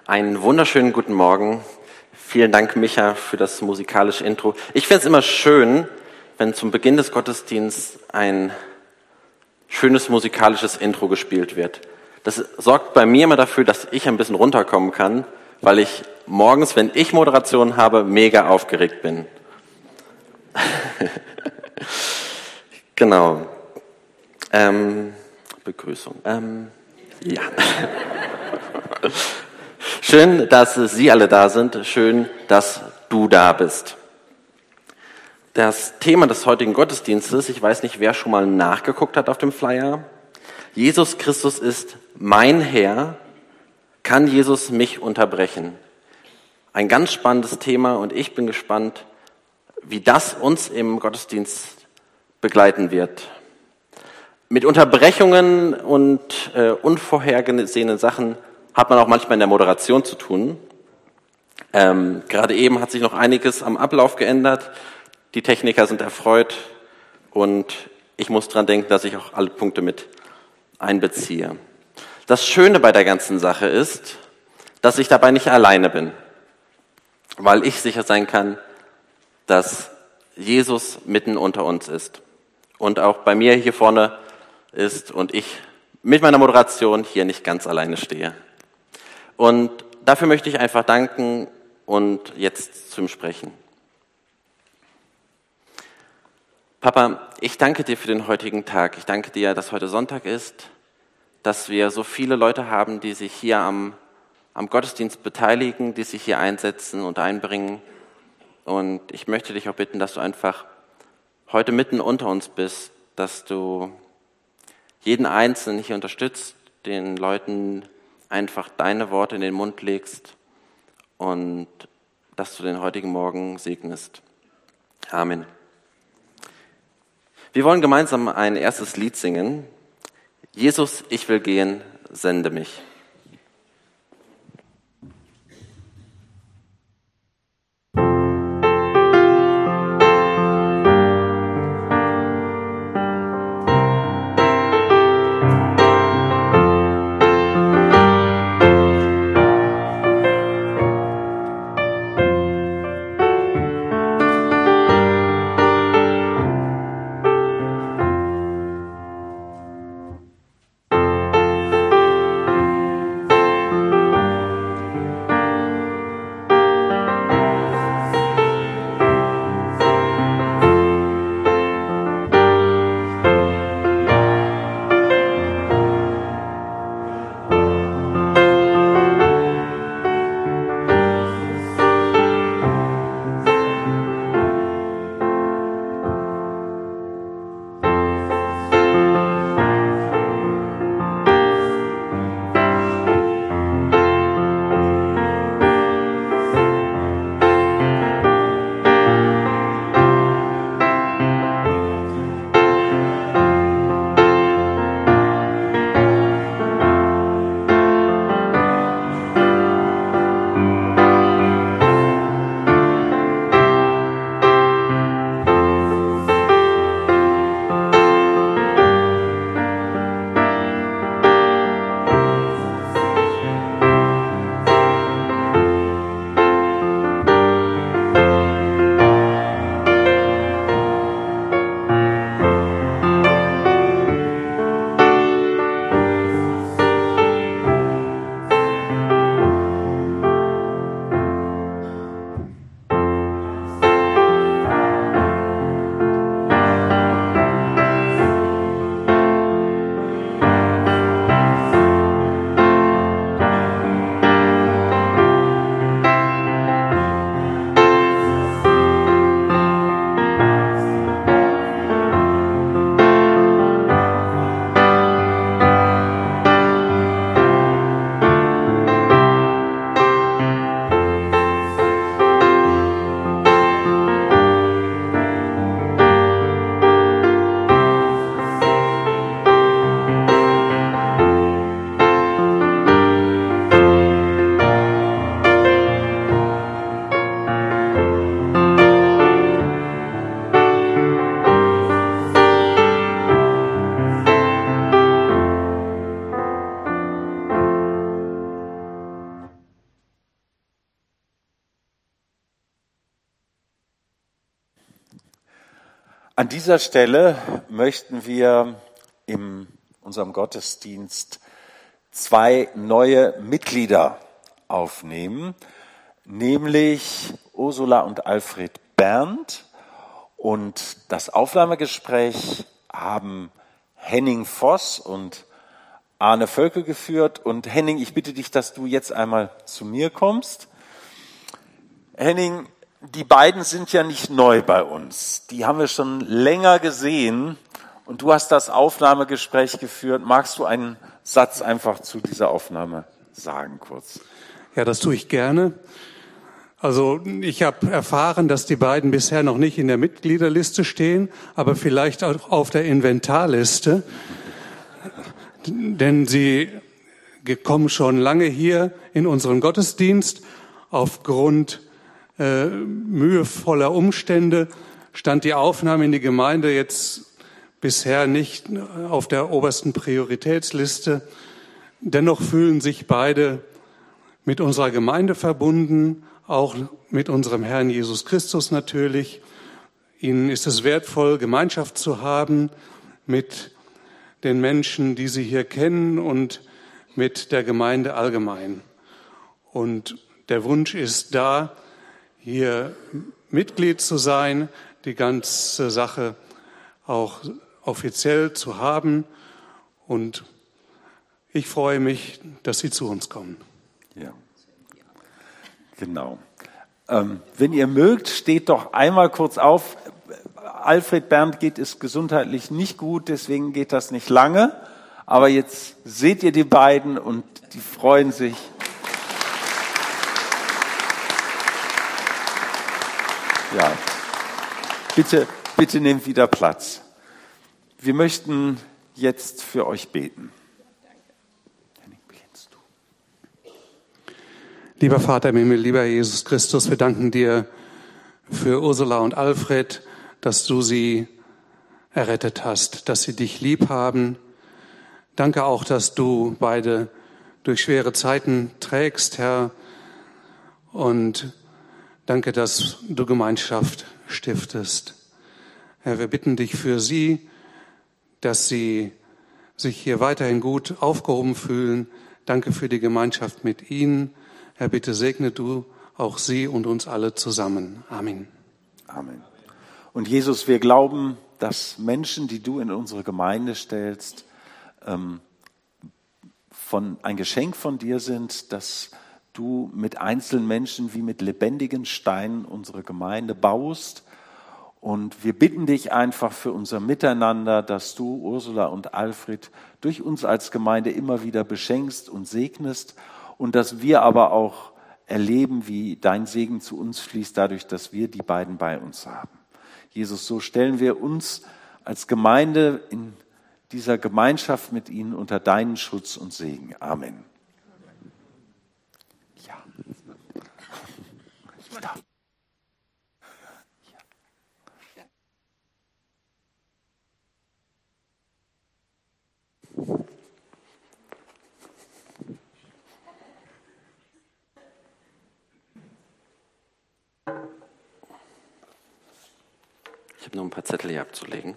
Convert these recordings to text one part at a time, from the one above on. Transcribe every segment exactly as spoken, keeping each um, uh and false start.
Einen wunderschönen guten Morgen. Vielen Dank, Micha, für das musikalische Intro. Ich finde es immer schön, wenn zum Beginn des Gottesdienstes ein schönes musikalisches Intro gespielt wird. Das sorgt bei mir immer dafür, dass ich ein bisschen runterkommen kann, weil ich morgens, wenn ich Moderation habe, mega aufgeregt bin. Genau. Ähm, Begrüßung. Ähm, ja. Schön, dass Sie alle da sind. Schön, dass du da bist. Das Thema des heutigen Gottesdienstes, ich weiß nicht, wer schon mal nachgeguckt hat auf dem Flyer. Jesus Christus ist mein Herr. Kann Jesus mich unterbrechen? Ein ganz spannendes Thema und ich bin gespannt, wie das uns im Gottesdienst begleiten wird. Mit Unterbrechungen und äh, unvorhergesehenen Sachen hat man auch manchmal in der Moderation zu tun. Ähm, gerade eben hat sich noch einiges am Ablauf geändert. Die Techniker sind erfreut und ich muss dran denken, dass ich auch alle Punkte mit einbeziehe. Das Schöne bei der ganzen Sache ist, dass ich dabei nicht alleine bin, weil ich sicher sein kann, dass Jesus mitten unter uns ist und auch bei mir hier vorne ist und ich mit meiner Moderation hier nicht ganz alleine stehe. Und dafür möchte ich einfach danken und jetzt zum Sprechen. Papa, ich danke dir für den heutigen Tag. Ich danke dir, dass heute Sonntag ist, dass wir so viele Leute haben, die sich hier am, am Gottesdienst beteiligen, die sich hier einsetzen und einbringen. Und ich möchte dich auch bitten, dass du einfach heute mitten unter uns bist, dass du jeden Einzelnen hier unterstützt, den Leuten einfach deine Worte in den Mund legst und dass du den heutigen Morgen segnest. Amen. Wir wollen gemeinsam ein erstes Lied singen. Jesus, ich will gehen, sende mich. An dieser Stelle möchten wir in unserem Gottesdienst zwei neue Mitglieder aufnehmen, nämlich Ursula und Alfred Berndt. Und das Aufnahmegespräch haben Henning Voss und Arne Völkel geführt. Und Henning, ich bitte dich, dass du jetzt einmal zu mir kommst. Henning, die beiden sind ja nicht neu bei uns. Die haben wir schon länger gesehen. Und du hast das Aufnahmegespräch geführt. Magst du einen Satz einfach zu dieser Aufnahme sagen, kurz? Ja, das tue ich gerne. Also ich habe erfahren, dass die beiden bisher noch nicht in der Mitgliederliste stehen, aber vielleicht auch auf der Inventarliste. Denn sie kommen schon lange hier in unseren Gottesdienst. Aufgrund äh, mühevoller Umstände stand die Aufnahme in die Gemeinde jetzt bisher nicht auf der obersten Prioritätsliste. Dennoch fühlen sich beide mit unserer Gemeinde verbunden, auch mit unserem Herrn Jesus Christus natürlich. Ihnen ist es wertvoll, Gemeinschaft zu haben mit den Menschen, die sie hier kennen und mit der Gemeinde allgemein. Und der Wunsch ist da, hier Mitglied zu sein, die ganze Sache auch offiziell zu haben. Und ich freue mich, dass Sie zu uns kommen. Ja, genau. Ähm, wenn ihr mögt, steht doch einmal kurz auf. Alfred Berndt geht es gesundheitlich nicht gut, deswegen geht das nicht lange. Aber jetzt seht ihr die beiden und die freuen sich. Ja, bitte, bitte nehmt wieder Platz. Wir möchten jetzt für euch beten. Lieber Vater im Himmel, lieber Jesus Christus, wir danken dir für Ursula und Alfred, dass du sie errettet hast, dass sie dich lieb haben. Danke auch, dass du beide durch schwere Zeiten trägst, Herr. Und danke, dass du Gemeinschaft stiftest. Herr, wir bitten dich für sie, dass sie sich hier weiterhin gut aufgehoben fühlen. Danke für die Gemeinschaft mit ihnen. Herr, bitte segne du auch sie und uns alle zusammen. Amen. Amen. Und Jesus, wir glauben, dass Menschen, die du in unsere Gemeinde stellst, ähm, von, ein Geschenk von dir sind, dass du mit einzelnen Menschen wie mit lebendigen Steinen unsere Gemeinde baust. Und wir bitten dich einfach für unser Miteinander, dass du, Ursula und Alfred, durch uns als Gemeinde immer wieder beschenkst und segnest. Und dass wir aber auch erleben, wie dein Segen zu uns fließt, dadurch, dass wir die beiden bei uns haben. Jesus, so stellen wir uns als Gemeinde in dieser Gemeinschaft mit ihnen unter deinen Schutz und Segen. Amen. Ja. Ich darf. Ich habe noch ein paar Zettel hier abzulegen.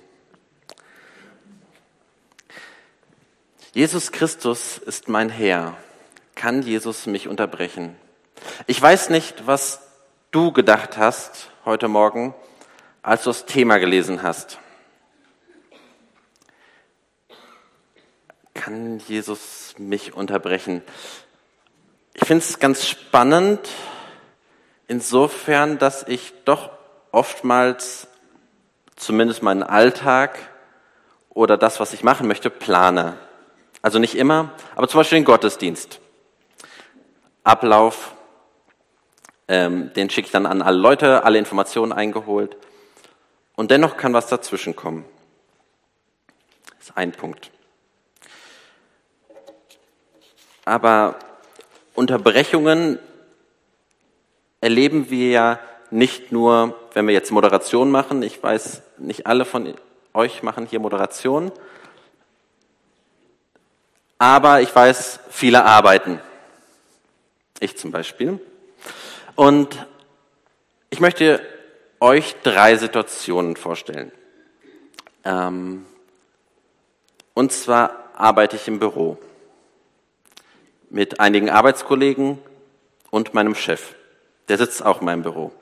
Jesus Christus ist mein Herr. Kann Jesus mich unterbrechen? Ich weiß nicht, was du gedacht hast heute Morgen, als du das Thema gelesen hast. Kann Jesus mich unterbrechen? Ich finde es ganz spannend, insofern, dass ich doch oftmals zumindest meinen Alltag oder das, was ich machen möchte, plane. Also nicht immer, aber zum Beispiel den Gottesdienst. Ablauf, ähm, den schicke ich dann an alle Leute, alle Informationen eingeholt. Und dennoch kann was dazwischen kommen. Das ist ein Punkt. Aber Unterbrechungen erleben wir ja nicht nur, wenn wir jetzt Moderation machen. Ich weiß, nicht alle von euch machen hier Moderation. Aber ich weiß, viele arbeiten. Ich zum Beispiel. Und ich möchte euch drei Situationen vorstellen. Ähm, und zwar arbeite ich im Büro mit einigen Arbeitskollegen und meinem Chef. Der sitzt auch in meinem Büro.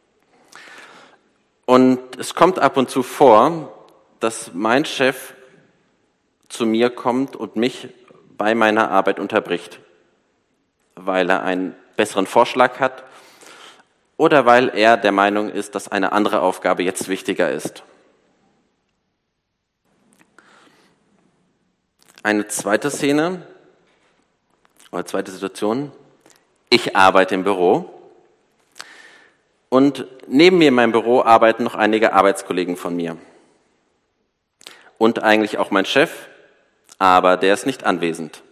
Und es kommt ab und zu vor, dass mein Chef zu mir kommt und mich bei meiner Arbeit unterbricht, weil er einen besseren Vorschlag hat oder weil er der Meinung ist, dass eine andere Aufgabe jetzt wichtiger ist. Eine zweite Szene oder zweite Situation. Ich arbeite im Büro und neben mir in meinem Büro arbeiten noch einige Arbeitskollegen von mir. Und eigentlich auch mein Chef, aber der ist nicht anwesend.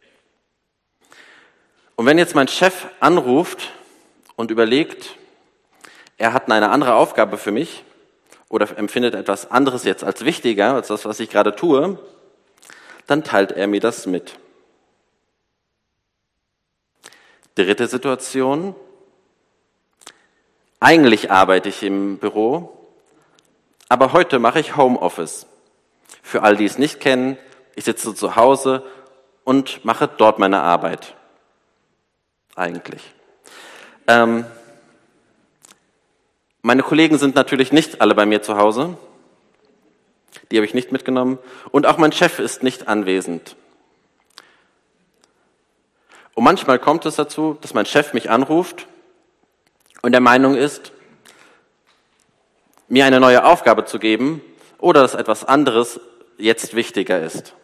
Und wenn jetzt mein Chef anruft und überlegt, er hat eine andere Aufgabe für mich oder empfindet etwas anderes jetzt als wichtiger als das, was ich gerade tue, dann teilt er mir das mit. Dritte Situation. Eigentlich arbeite ich im Büro, aber heute mache ich Homeoffice. Für all die es nicht kennen, ich sitze zu Hause und mache dort meine Arbeit. Eigentlich. Ähm, meine Kollegen sind natürlich nicht alle bei mir zu Hause. Die habe ich nicht mitgenommen. Und auch mein Chef ist nicht anwesend. Und manchmal kommt es dazu, dass mein Chef mich anruft und der Meinung ist, mir eine neue Aufgabe zu geben oder dass etwas anderes jetzt wichtiger ist.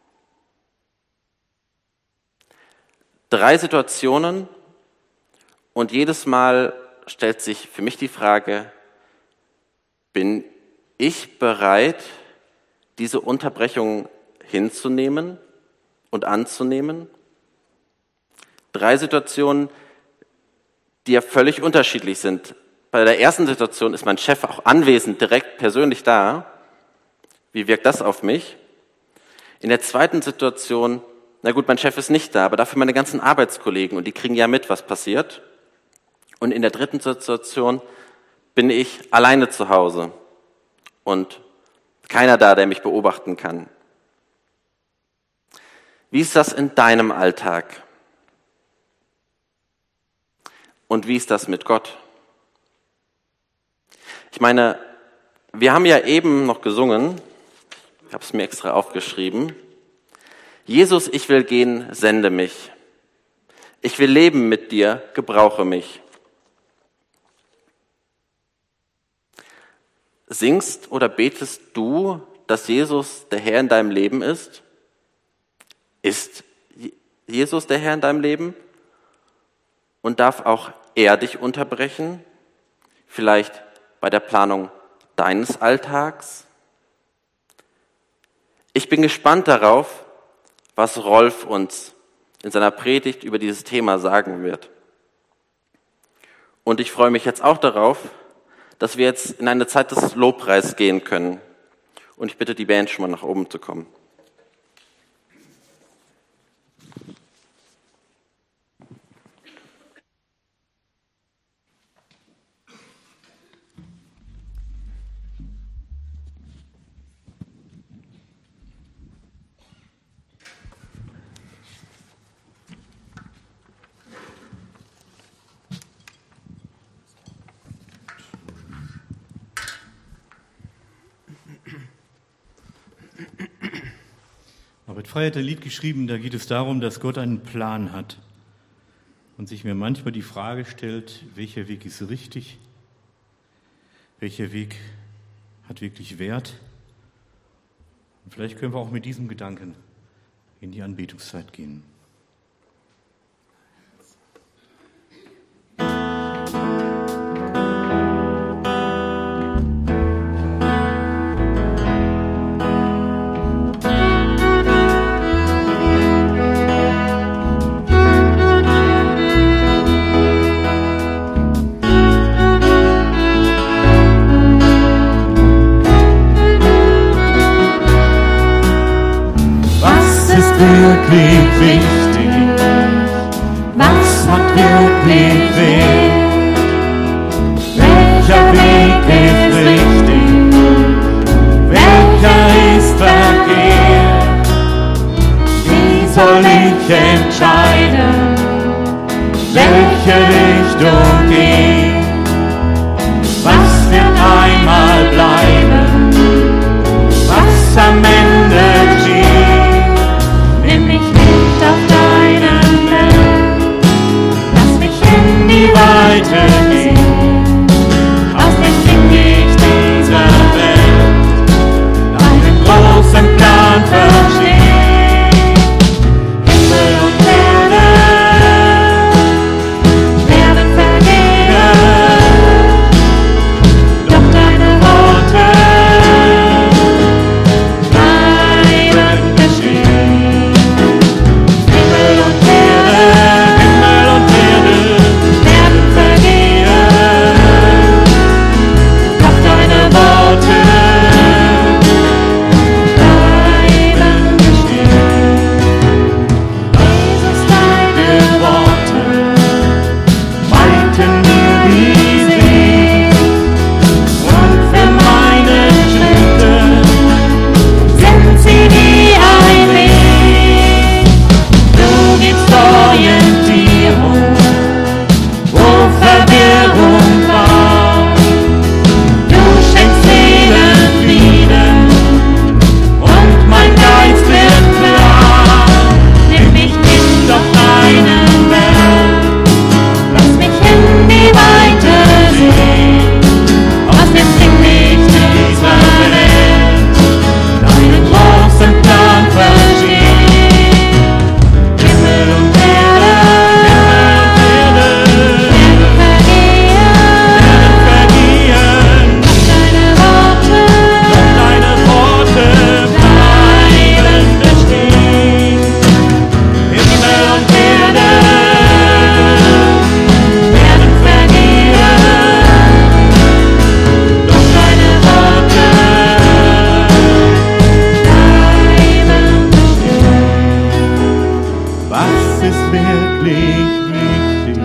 Drei Situationen und jedes Mal stellt sich für mich die Frage, bin ich bereit, diese Unterbrechung hinzunehmen und anzunehmen? Drei Situationen, die ja völlig unterschiedlich sind. Bei der ersten Situation ist mein Chef auch anwesend, direkt persönlich da. Wie wirkt das auf mich? In der zweiten Situation, na gut, mein Chef ist nicht da, aber dafür meine ganzen Arbeitskollegen und die kriegen ja mit, was passiert. Und in der dritten Situation bin ich alleine zu Hause und keiner da, der mich beobachten kann. Wie ist das in deinem Alltag? Und wie ist das mit Gott? Ich meine, wir haben ja eben noch gesungen, ich habe es mir extra aufgeschrieben, Jesus, ich will gehen, sende mich. Ich will leben mit dir, gebrauche mich. Singst oder betest du, dass Jesus der Herr in deinem Leben ist? Ist Jesus der Herr in deinem Leben? Und darf auch er dich unterbrechen? Vielleicht bei der Planung deines Alltags? Ich bin gespannt darauf, was Rolf uns in seiner Predigt über dieses Thema sagen wird. Und ich freue mich jetzt auch darauf, dass wir jetzt in eine Zeit des Lobpreis gehen können. Und ich bitte die Band schon mal nach oben zu kommen. Robert Frey hat ein Lied geschrieben, da geht es darum, dass Gott einen Plan hat und sich mir manchmal die Frage stellt, welcher Weg ist richtig, welcher Weg hat wirklich Wert. Und vielleicht können wir auch mit diesem Gedanken in die Anbetungszeit gehen. Wirklich wichtig, was hat wirklich Wert, welcher Weg ist richtig, welcher soll ich entscheiden, welche Richtung geht? Was wird einmal bleiben? Was am Ende steht? Nimm mich mit auf deinen Weg, lass mich in die Weite gehen, aus dem Dickicht dieser Welt, deinen großen Plan verstehen. Himmel und Erde werden vergehen, doch deine Worte bleiben bestehen. Himmel und Erde, Himmel und Erde werden vergehen, doch deine Worte bleiben bestehen. Jesus, deine Worte meinten mir die Seele, und für meine Schritte sind sie wie ein Weg. Du gibst Orientierung, wo Verwirrung war. Du schenkst Seelenfrieden und mein Geist wird klar. Nimm mich mit auf deinen Weg, lass mich in die Weite sehen, aus dem Dickicht dieser Welt, deinen großen Plan verstehen. Himmel und Erde, Himmel und Erde werden vergehen, doch deine Worte, doch deine Worte bleiben bestehen. Himmel und Erde werden vergehen, doch deine Worte bleiben bestehen. Was ist wirklich wichtig?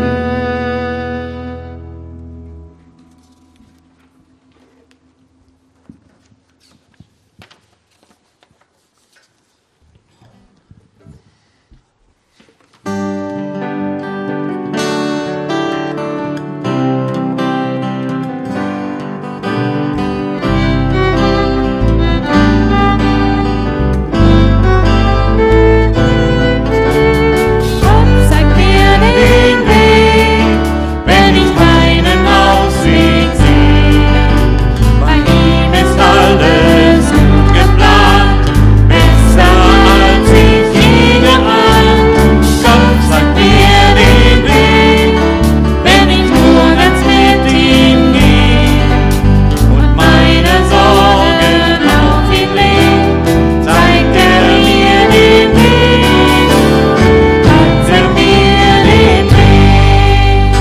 Gott zeigt mir den Weg, wenn ich keinen Ausweg sehe. Bei ihm ist alles gut geplant, besser als ich je geahnt. Gott zeigt mir den Weg, wenn ich nur ganz mit ihm gehe und meine Sorgen auf ihn leg, zeigt er mir den Weg. Gott zeigt mir den Weg.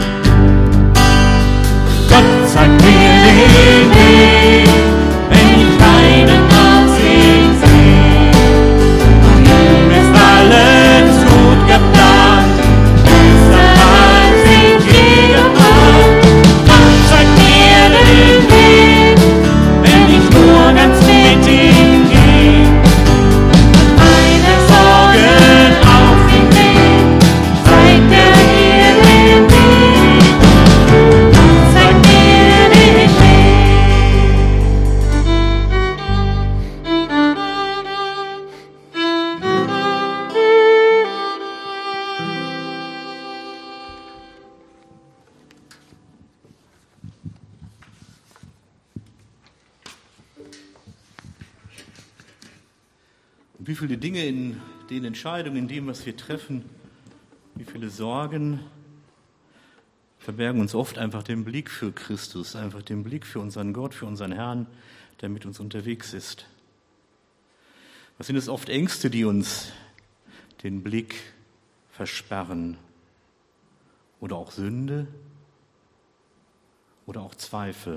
Gott zeigt mir den Weg, wenn ich keinen Ausweg sehe. Bei ihm ist alles gut geplant, besser als ich je geahnt. Gott zeigt mir den Weg, wenn ich nur ganz mit ihm gehe und meine Sorgen auf ihn leg, zeigt er mir den Weg. Gott zeigt mir den Weg. Und wie viele Dinge in den Entscheidungen, in dem, was wir treffen, wie viele Sorgen verbergen uns oft einfach den Blick für Christus, einfach den Blick für unseren Gott, für unseren Herrn, der mit uns unterwegs ist. Was sind es oft Ängste, die uns den Blick versperren? Oder auch Sünde? Oder auch Zweifel?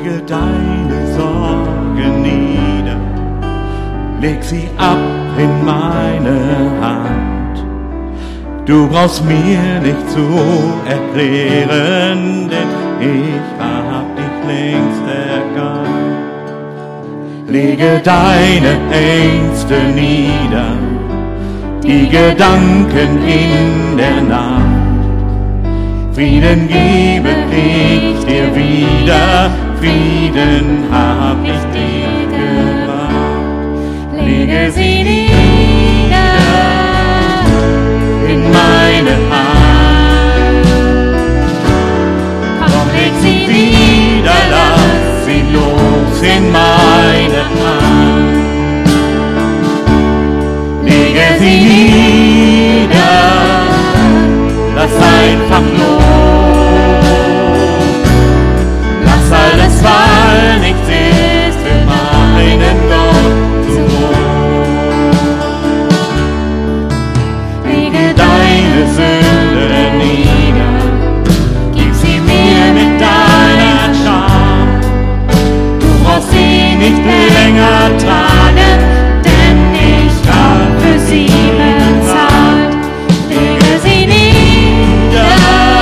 Lege deine Sorgen nieder, leg sie ab in meine Hand. Du brauchst mir nicht zu erklären, denn ich hab dich längst erkannt. Lege deine Ängste nieder, die Gedanken in der Nacht. Frieden gebe ich dir wieder, Frieden hab ich dir gebracht. Lege sie nieder in meine Hand. Komm, leg sie wieder, lass sie los in meine Hand. Lege sie nieder, lass einfach los. Lass alles, weil nichts ist für meinen Gott zu hoch. Lege deine Sünde nieder, gib sie mir mit deiner Scham. Du brauchst sie nicht länger tragen, denn ich hab für sie bezahlt. Lege sie nieder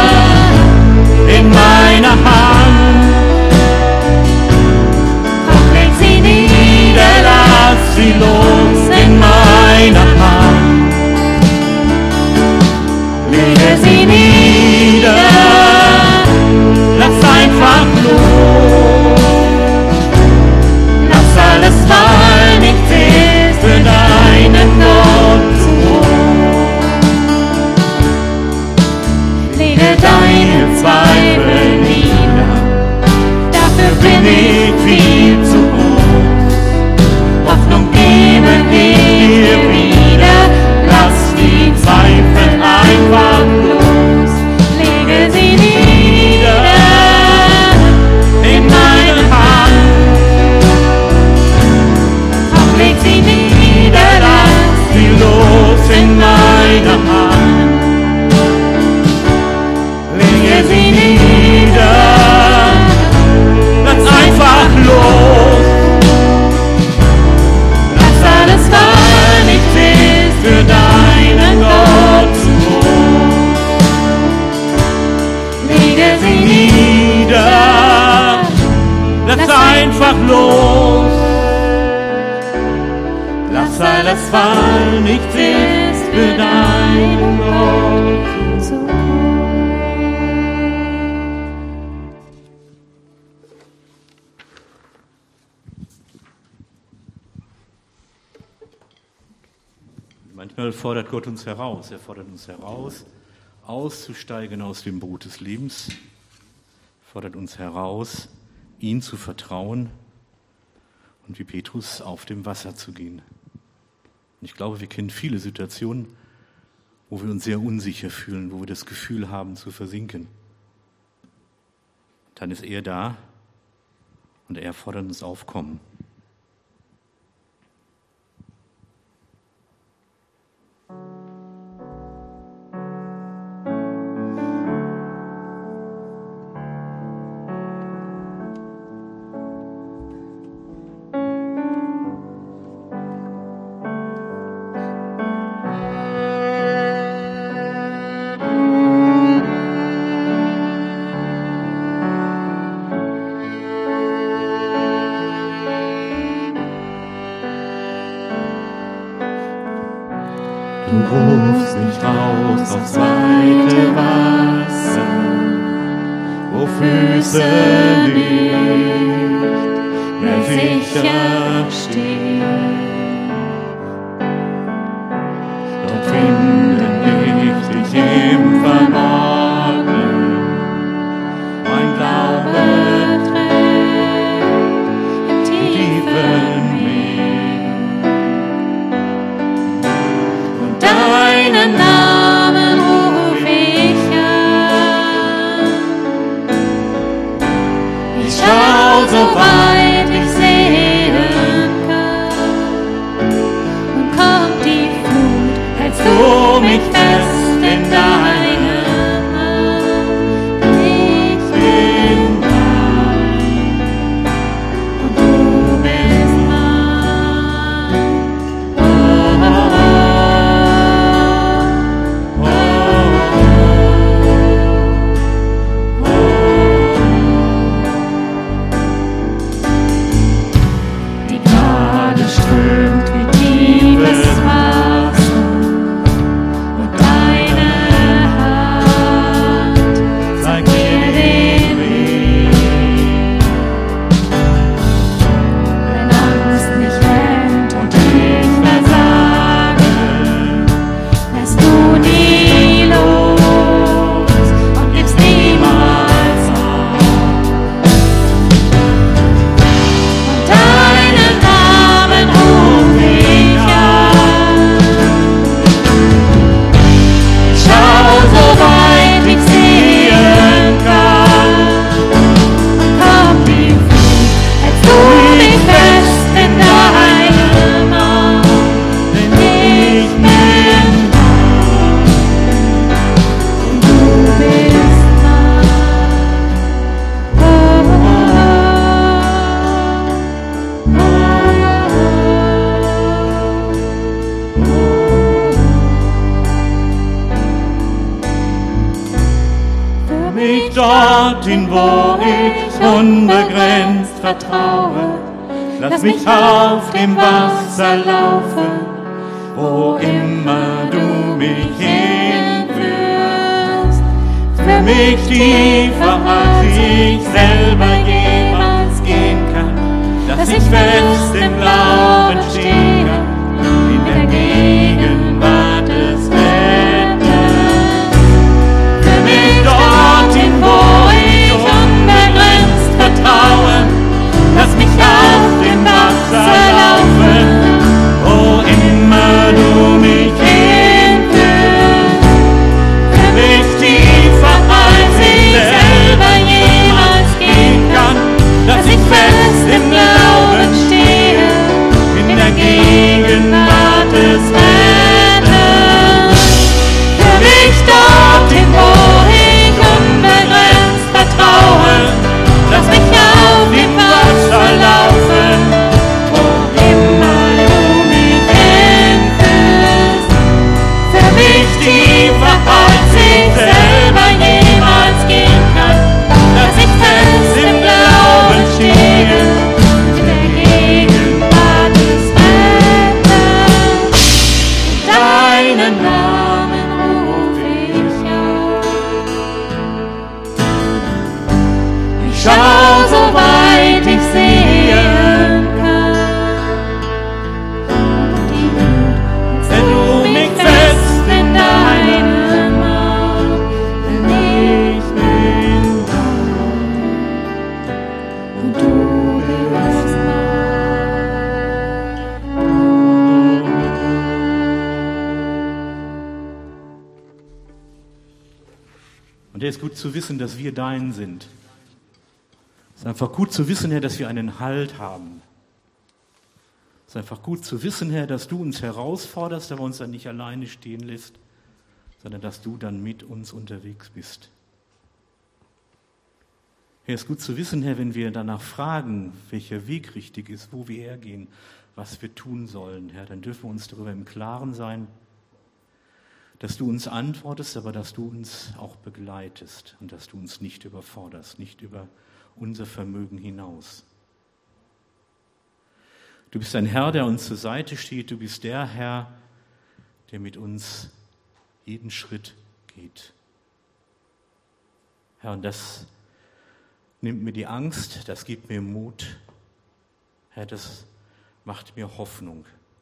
in meiner Hand. Komm, leg sie nieder, lass sie los in meiner Hand. Lege sie nieder, lass einfach los. Lass alles, weil nichts ist für deinen Gott zu hoch. Lege deine Zweifel nieder, dafür bin ich viel zu groß. Hoffnung gebe ich dir wieder, lass die Zweifel einfach los. Lege sie nieder in meine Hand. Komm, leg sie nieder, lass sie los in meine Hand. Lege sie nieder, lass einfach los. Lass alles, weil nichts ist für deinen Gott zu hoch. Lege sie nieder, lass einfach los. Lass alles, weil nichts ist für deinen Gott zu hoch. Manchmal fordert Gott uns heraus. Er fordert uns heraus, auszusteigen aus dem Boot des Lebens. Er fordert uns heraus, ihm zu vertrauen und wie Petrus auf dem Wasser zu gehen. Und ich glaube, wir kennen viele Situationen, wo wir uns sehr unsicher fühlen, wo wir das Gefühl haben, zu versinken. Dann ist er da und er fordert uns auf, komm. Du rufst mich raus aufs weite Wasser, wo Füße nicht mehr sicher stehen. Dort finde ich dich im Verborgenen, mein Glaube trägt im tiefen Meer. Und deinen Namen ruf ich an. Ich schau so weit ich sehen kann. Und kommt die Flut, hältst du mich fest in deinen Armen. Ich bin dein. dorthin, wo ich unbegrenzt vertraue. Lass mich auf dem Wasser laufen, wo immer du mich hinführst. Für mich tiefer, als ich selber jemals gehen kann, dass ich fest im Glauben stehe, in der Gegenwart des Retters. Für mich dorthin, wo ich unbegrenzt vertraue, lass mich auf dem Wasser laufen, wo immer du mich hinführst. Für mich tiefer, als ich selber jemals gehen kann, dass ich fest im Glauben stehe, in der Gegenwart des Retters. Für mich dorthin, wo ich unbegrenzt vertraue, lass mich auf dem Wasser laufen, wo immer du mich hinführst. Für mich tiefer, als ich selber jemals gehen kann, dass ich fest im Glauben stehe, in der Gegenwart des Retters. Deinen Namen ruf ich auf. Ich schau, soweit ich sehen kann. Wenn du mich fest in deinen Arm, denn ich bin dein und du bist Und es ist gut zu wissen, dass wir dein sind. Es ist einfach gut zu wissen, Herr, dass wir einen Halt haben. Es ist einfach gut zu wissen, Herr, dass du uns herausforderst, aber uns dann nicht alleine stehen lässt, sondern dass du dann mit uns unterwegs bist. Herr, es ist gut zu wissen, Herr, wenn wir danach fragen, welcher Weg richtig ist, wo wir hergehen, was wir tun sollen, Herr, dann dürfen wir uns darüber im Klaren sein, dass du uns antwortest, aber dass du uns auch begleitest und dass du uns nicht überforderst, nicht über unser Vermögen hinaus. Du bist ein Herr, der uns zur Seite steht. Du bist der Herr, der mit uns jeden Schritt geht. Herr, und das nimmt mir die Angst, das gibt mir Mut. Herr, das macht mir Hoffnung.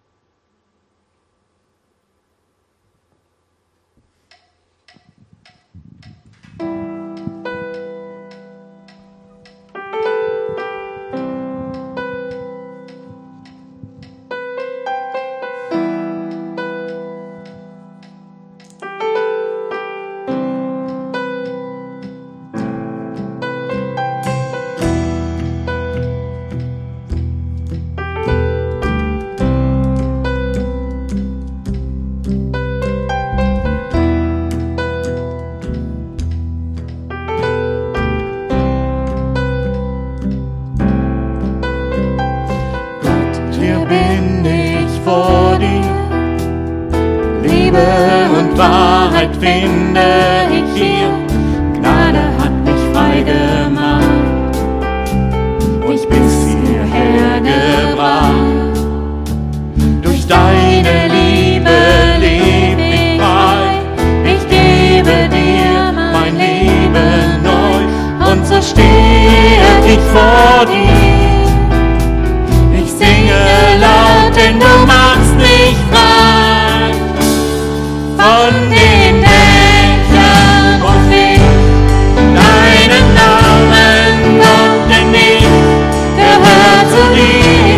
Wahrheit finde ich hier, Gnade hat mich frei gemacht, mich bis hierher gebracht. Durch deine Liebe leb ich frei, ich gebe dir mein Leben neu, und so stehe ich vor dir. Ich singe laut, denn du machst mich frei. Von den Dächern ruf ich deinen Namen, Gott, denn ich gehör zu dir,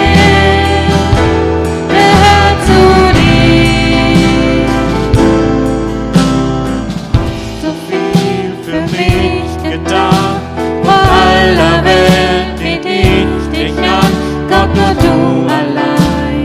gehör zu dir. So viel für mich getan, vor aller Welt bet ich dich an, Gott, nur du allein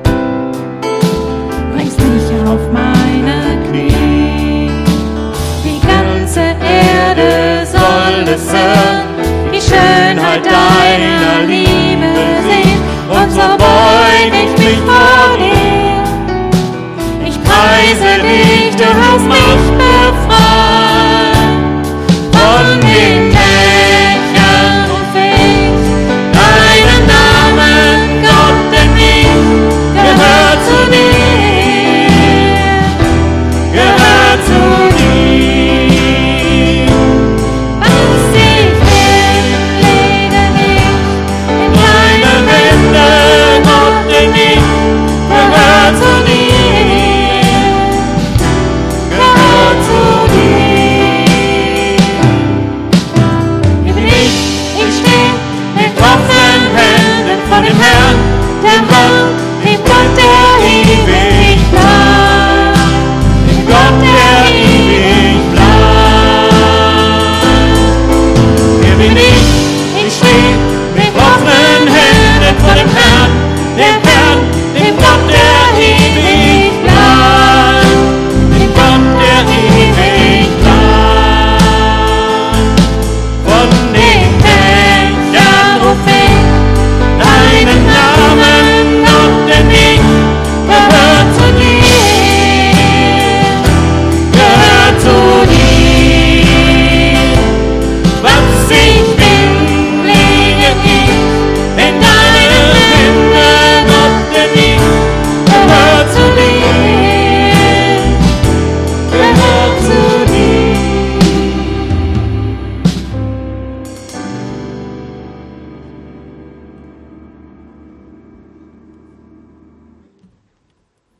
bringst mich auf meine Knie. Die ganze Erde soll es hören, die Schönheit deiner Liebe sehen, und so beug ich mich vor dir. Ich preise dich, du hast mich befreit von den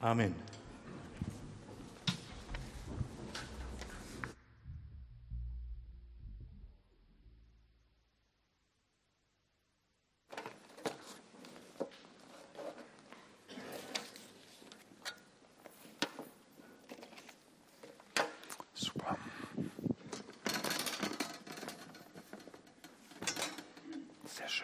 Amen. Super. Sehr schön.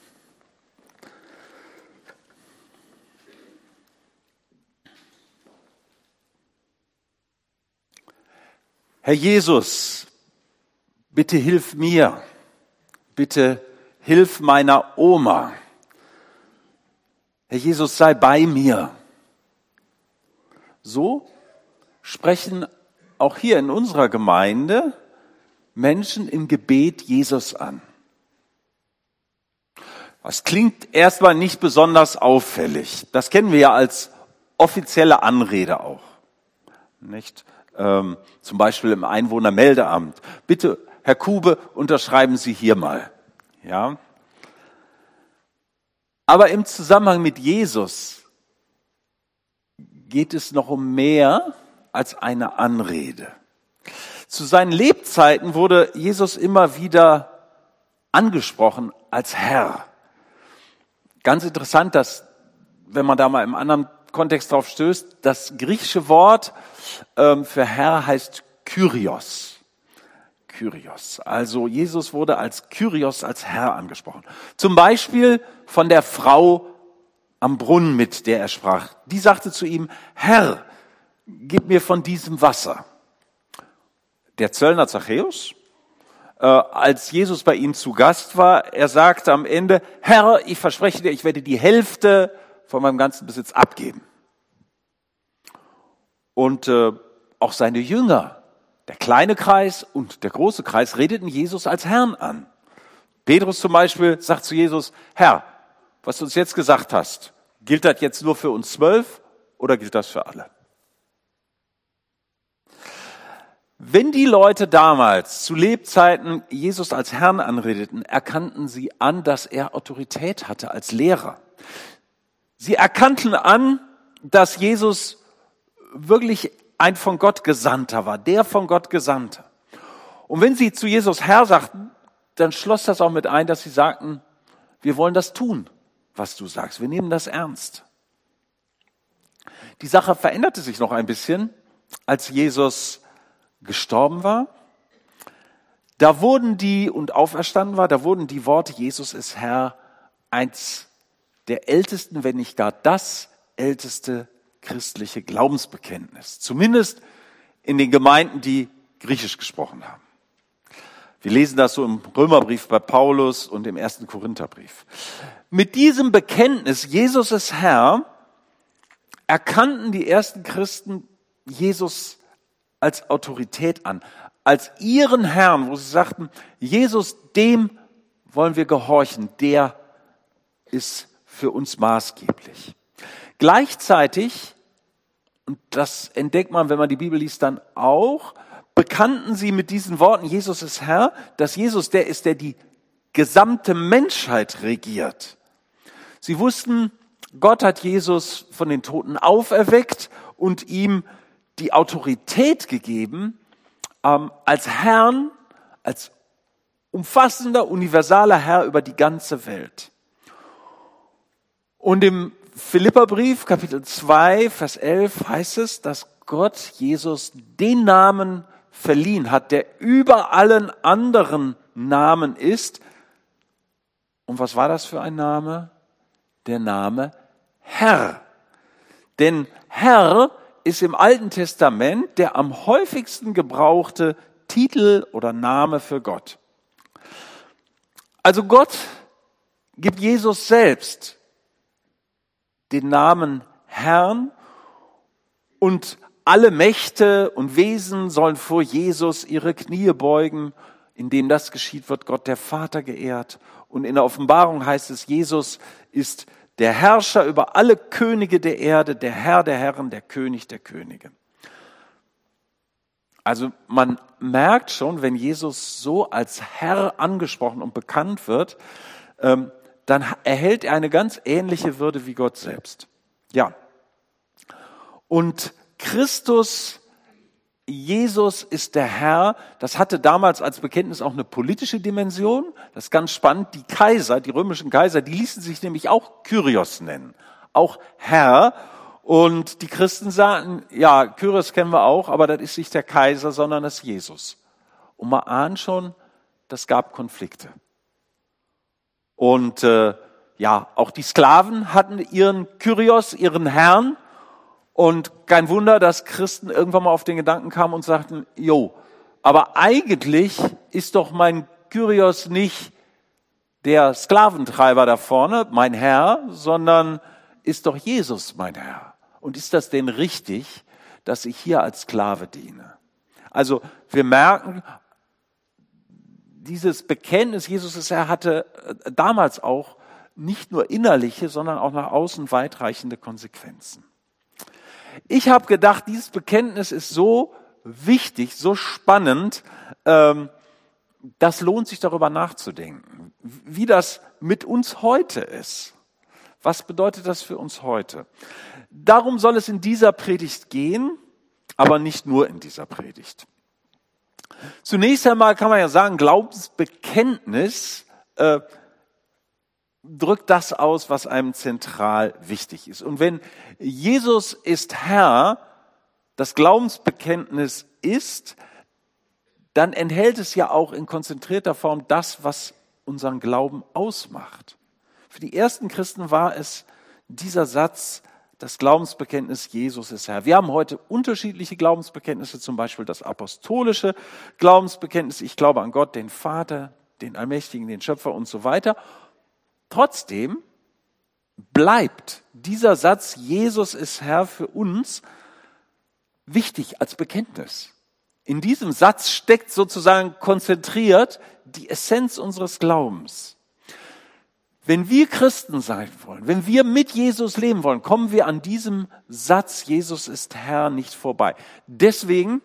Herr Jesus, bitte hilf mir, bitte hilf meiner Oma. Herr Jesus, sei bei mir. So sprechen auch hier in unserer Gemeinde Menschen im Gebet Jesus an. Das klingt erstmal nicht besonders auffällig. Das kennen wir ja als offizielle Anrede auch. Nicht? Ähm, zum Beispiel im Einwohnermeldeamt. Bitte, Herr Kube, unterschreiben Sie hier mal. Ja. Aber im Zusammenhang mit Jesus geht es noch um mehr als eine Anrede. Zu seinen Lebzeiten wurde Jesus immer wieder angesprochen als Herr. Ganz interessant, dass, wenn man da mal im anderen Kontext drauf stößt, das griechische Wort ähm, für Herr heißt Kyrios. Kyrios. Also Jesus wurde als Kyrios, als Herr angesprochen. Zum Beispiel von der Frau am Brunnen, mit der er sprach. Die sagte zu ihm, Herr, gib mir von diesem Wasser. Der Zöllner Zachäus, äh, als Jesus bei ihm zu Gast war, er sagte am Ende, Herr, ich verspreche dir, ich werde die Hälfte von meinem ganzen Besitz abgeben. Und äh, auch seine Jünger, der kleine Kreis und der große Kreis, redeten Jesus als Herrn an. Petrus zum Beispiel sagt zu Jesus, Herr, was du uns jetzt gesagt hast, gilt das jetzt nur für uns zwölf oder gilt das für alle? Wenn die Leute damals zu Lebzeiten Jesus als Herrn anredeten, erkannten sie an, dass er Autorität hatte als Lehrer. Sie erkannten an, dass Jesus wirklich ein von Gott Gesandter war, der von Gott Gesandte. Und wenn sie zu Jesus Herr sagten, dann schloss das auch mit ein, dass sie sagten, wir wollen das tun, was du sagst. Wir nehmen das ernst. Die Sache veränderte sich noch ein bisschen, als Jesus gestorben war. Da wurden die, und auferstanden war, da wurden die Worte, Jesus ist Herr, eins der ältesten, wenn nicht gar das älteste christliche Glaubensbekenntnis. Zumindest in den Gemeinden, die Griechisch gesprochen haben. Wir lesen das so im Römerbrief bei Paulus und im ersten Korintherbrief. Mit diesem Bekenntnis, Jesus ist Herr, erkannten die ersten Christen Jesus als Autorität an, als ihren Herrn, wo sie sagten, Jesus, dem wollen wir gehorchen, der ist für uns maßgeblich. Gleichzeitig, und das entdeckt man, wenn man die Bibel liest, dann auch, bekannten sie mit diesen Worten, Jesus ist Herr, dass Jesus der ist, der die gesamte Menschheit regiert. Sie wussten, Gott hat Jesus von den Toten auferweckt und ihm die Autorität gegeben, ähm, als Herrn, als umfassender, universaler Herr über die ganze Welt. Und im Philipperbrief, Kapitel zwei, Vers elf, heißt es, dass Gott Jesus den Namen verliehen hat, der über allen anderen Namen ist. Und was war das für ein Name? Der Name Herr. Denn Herr ist im Alten Testament der am häufigsten gebrauchte Titel oder Name für Gott. Also Gott gibt Jesus selbst den Namen Herrn und alle Mächte und Wesen sollen vor Jesus ihre Knie beugen. Indem das geschieht, wird Gott der Vater geehrt. Und in der Offenbarung heißt es, Jesus ist der Herrscher über alle Könige der Erde, der Herr der Herren, der König der Könige. Also man merkt schon, wenn Jesus so als Herr angesprochen und bekannt wird, ähm, dann erhält er eine ganz ähnliche Würde wie Gott selbst. Ja. Und Christus, Jesus ist der Herr, das hatte damals als Bekenntnis auch eine politische Dimension. Das ist ganz spannend. Die Kaiser, die römischen Kaiser, die ließen sich nämlich auch Kyrios nennen, auch Herr. Und die Christen sagten, ja, Kyrios kennen wir auch, aber das ist nicht der Kaiser, sondern das ist Jesus. Und man ahnt schon, das gab Konflikte. Und äh, ja, auch die Sklaven hatten ihren Kyrios, ihren Herrn. Und kein Wunder, dass Christen irgendwann mal auf den Gedanken kamen und sagten, jo, aber eigentlich ist doch mein Kyrios nicht der Sklaventreiber da vorne, mein Herr, sondern ist doch Jesus mein Herr. Und ist das denn richtig, dass ich hier als Sklave diene? Also wir merken, dieses Bekenntnis, Jesus ist Herr, hatte damals auch nicht nur innerliche, sondern auch nach außen weitreichende Konsequenzen. Ich habe gedacht, dieses Bekenntnis ist so wichtig, so spannend, ähm, das lohnt sich darüber nachzudenken, wie das mit uns heute ist. Was bedeutet das für uns heute? Darum soll es in dieser Predigt gehen, aber nicht nur in dieser Predigt. Zunächst einmal kann man ja sagen, Glaubensbekenntnis äh, drückt das aus, was einem zentral wichtig ist. Und wenn Jesus ist Herr, das Glaubensbekenntnis ist, dann enthält es ja auch in konzentrierter Form das, was unseren Glauben ausmacht. Für die ersten Christen war es dieser Satz, das Glaubensbekenntnis, Jesus ist Herr. Wir haben heute unterschiedliche Glaubensbekenntnisse, zum Beispiel das apostolische Glaubensbekenntnis, ich glaube an Gott, den Vater, den Allmächtigen, den Schöpfer und so weiter. Trotzdem bleibt dieser Satz, Jesus ist Herr, für uns wichtig als Bekenntnis. In diesem Satz steckt sozusagen konzentriert die Essenz unseres Glaubens. Wenn wir Christen sein wollen, wenn wir mit Jesus leben wollen, kommen wir an diesem Satz, Jesus ist Herr, nicht vorbei. Deswegen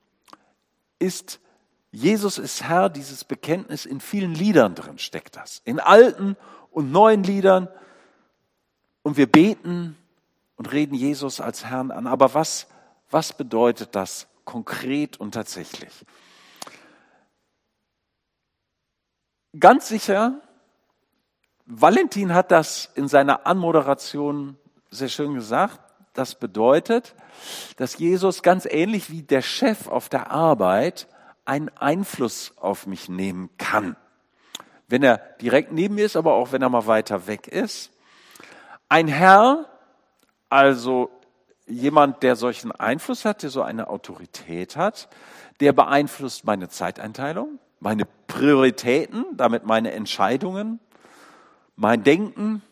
ist Jesus ist Herr, dieses Bekenntnis in vielen Liedern drin steckt das. In alten und neuen Liedern. Und wir beten und reden Jesus als Herrn an. Aber was, was bedeutet das konkret und tatsächlich? Ganz sicher, Valentin hat das in seiner Anmoderation sehr schön gesagt. Das bedeutet, dass Jesus ganz ähnlich wie der Chef auf der Arbeit einen Einfluss auf mich nehmen kann. Wenn er direkt neben mir ist, aber auch wenn er mal weiter weg ist. Ein Herr, also jemand, der solchen Einfluss hat, der so eine Autorität hat, der beeinflusst meine Zeiteinteilung, meine Prioritäten, damit meine Entscheidungen, mein Denken.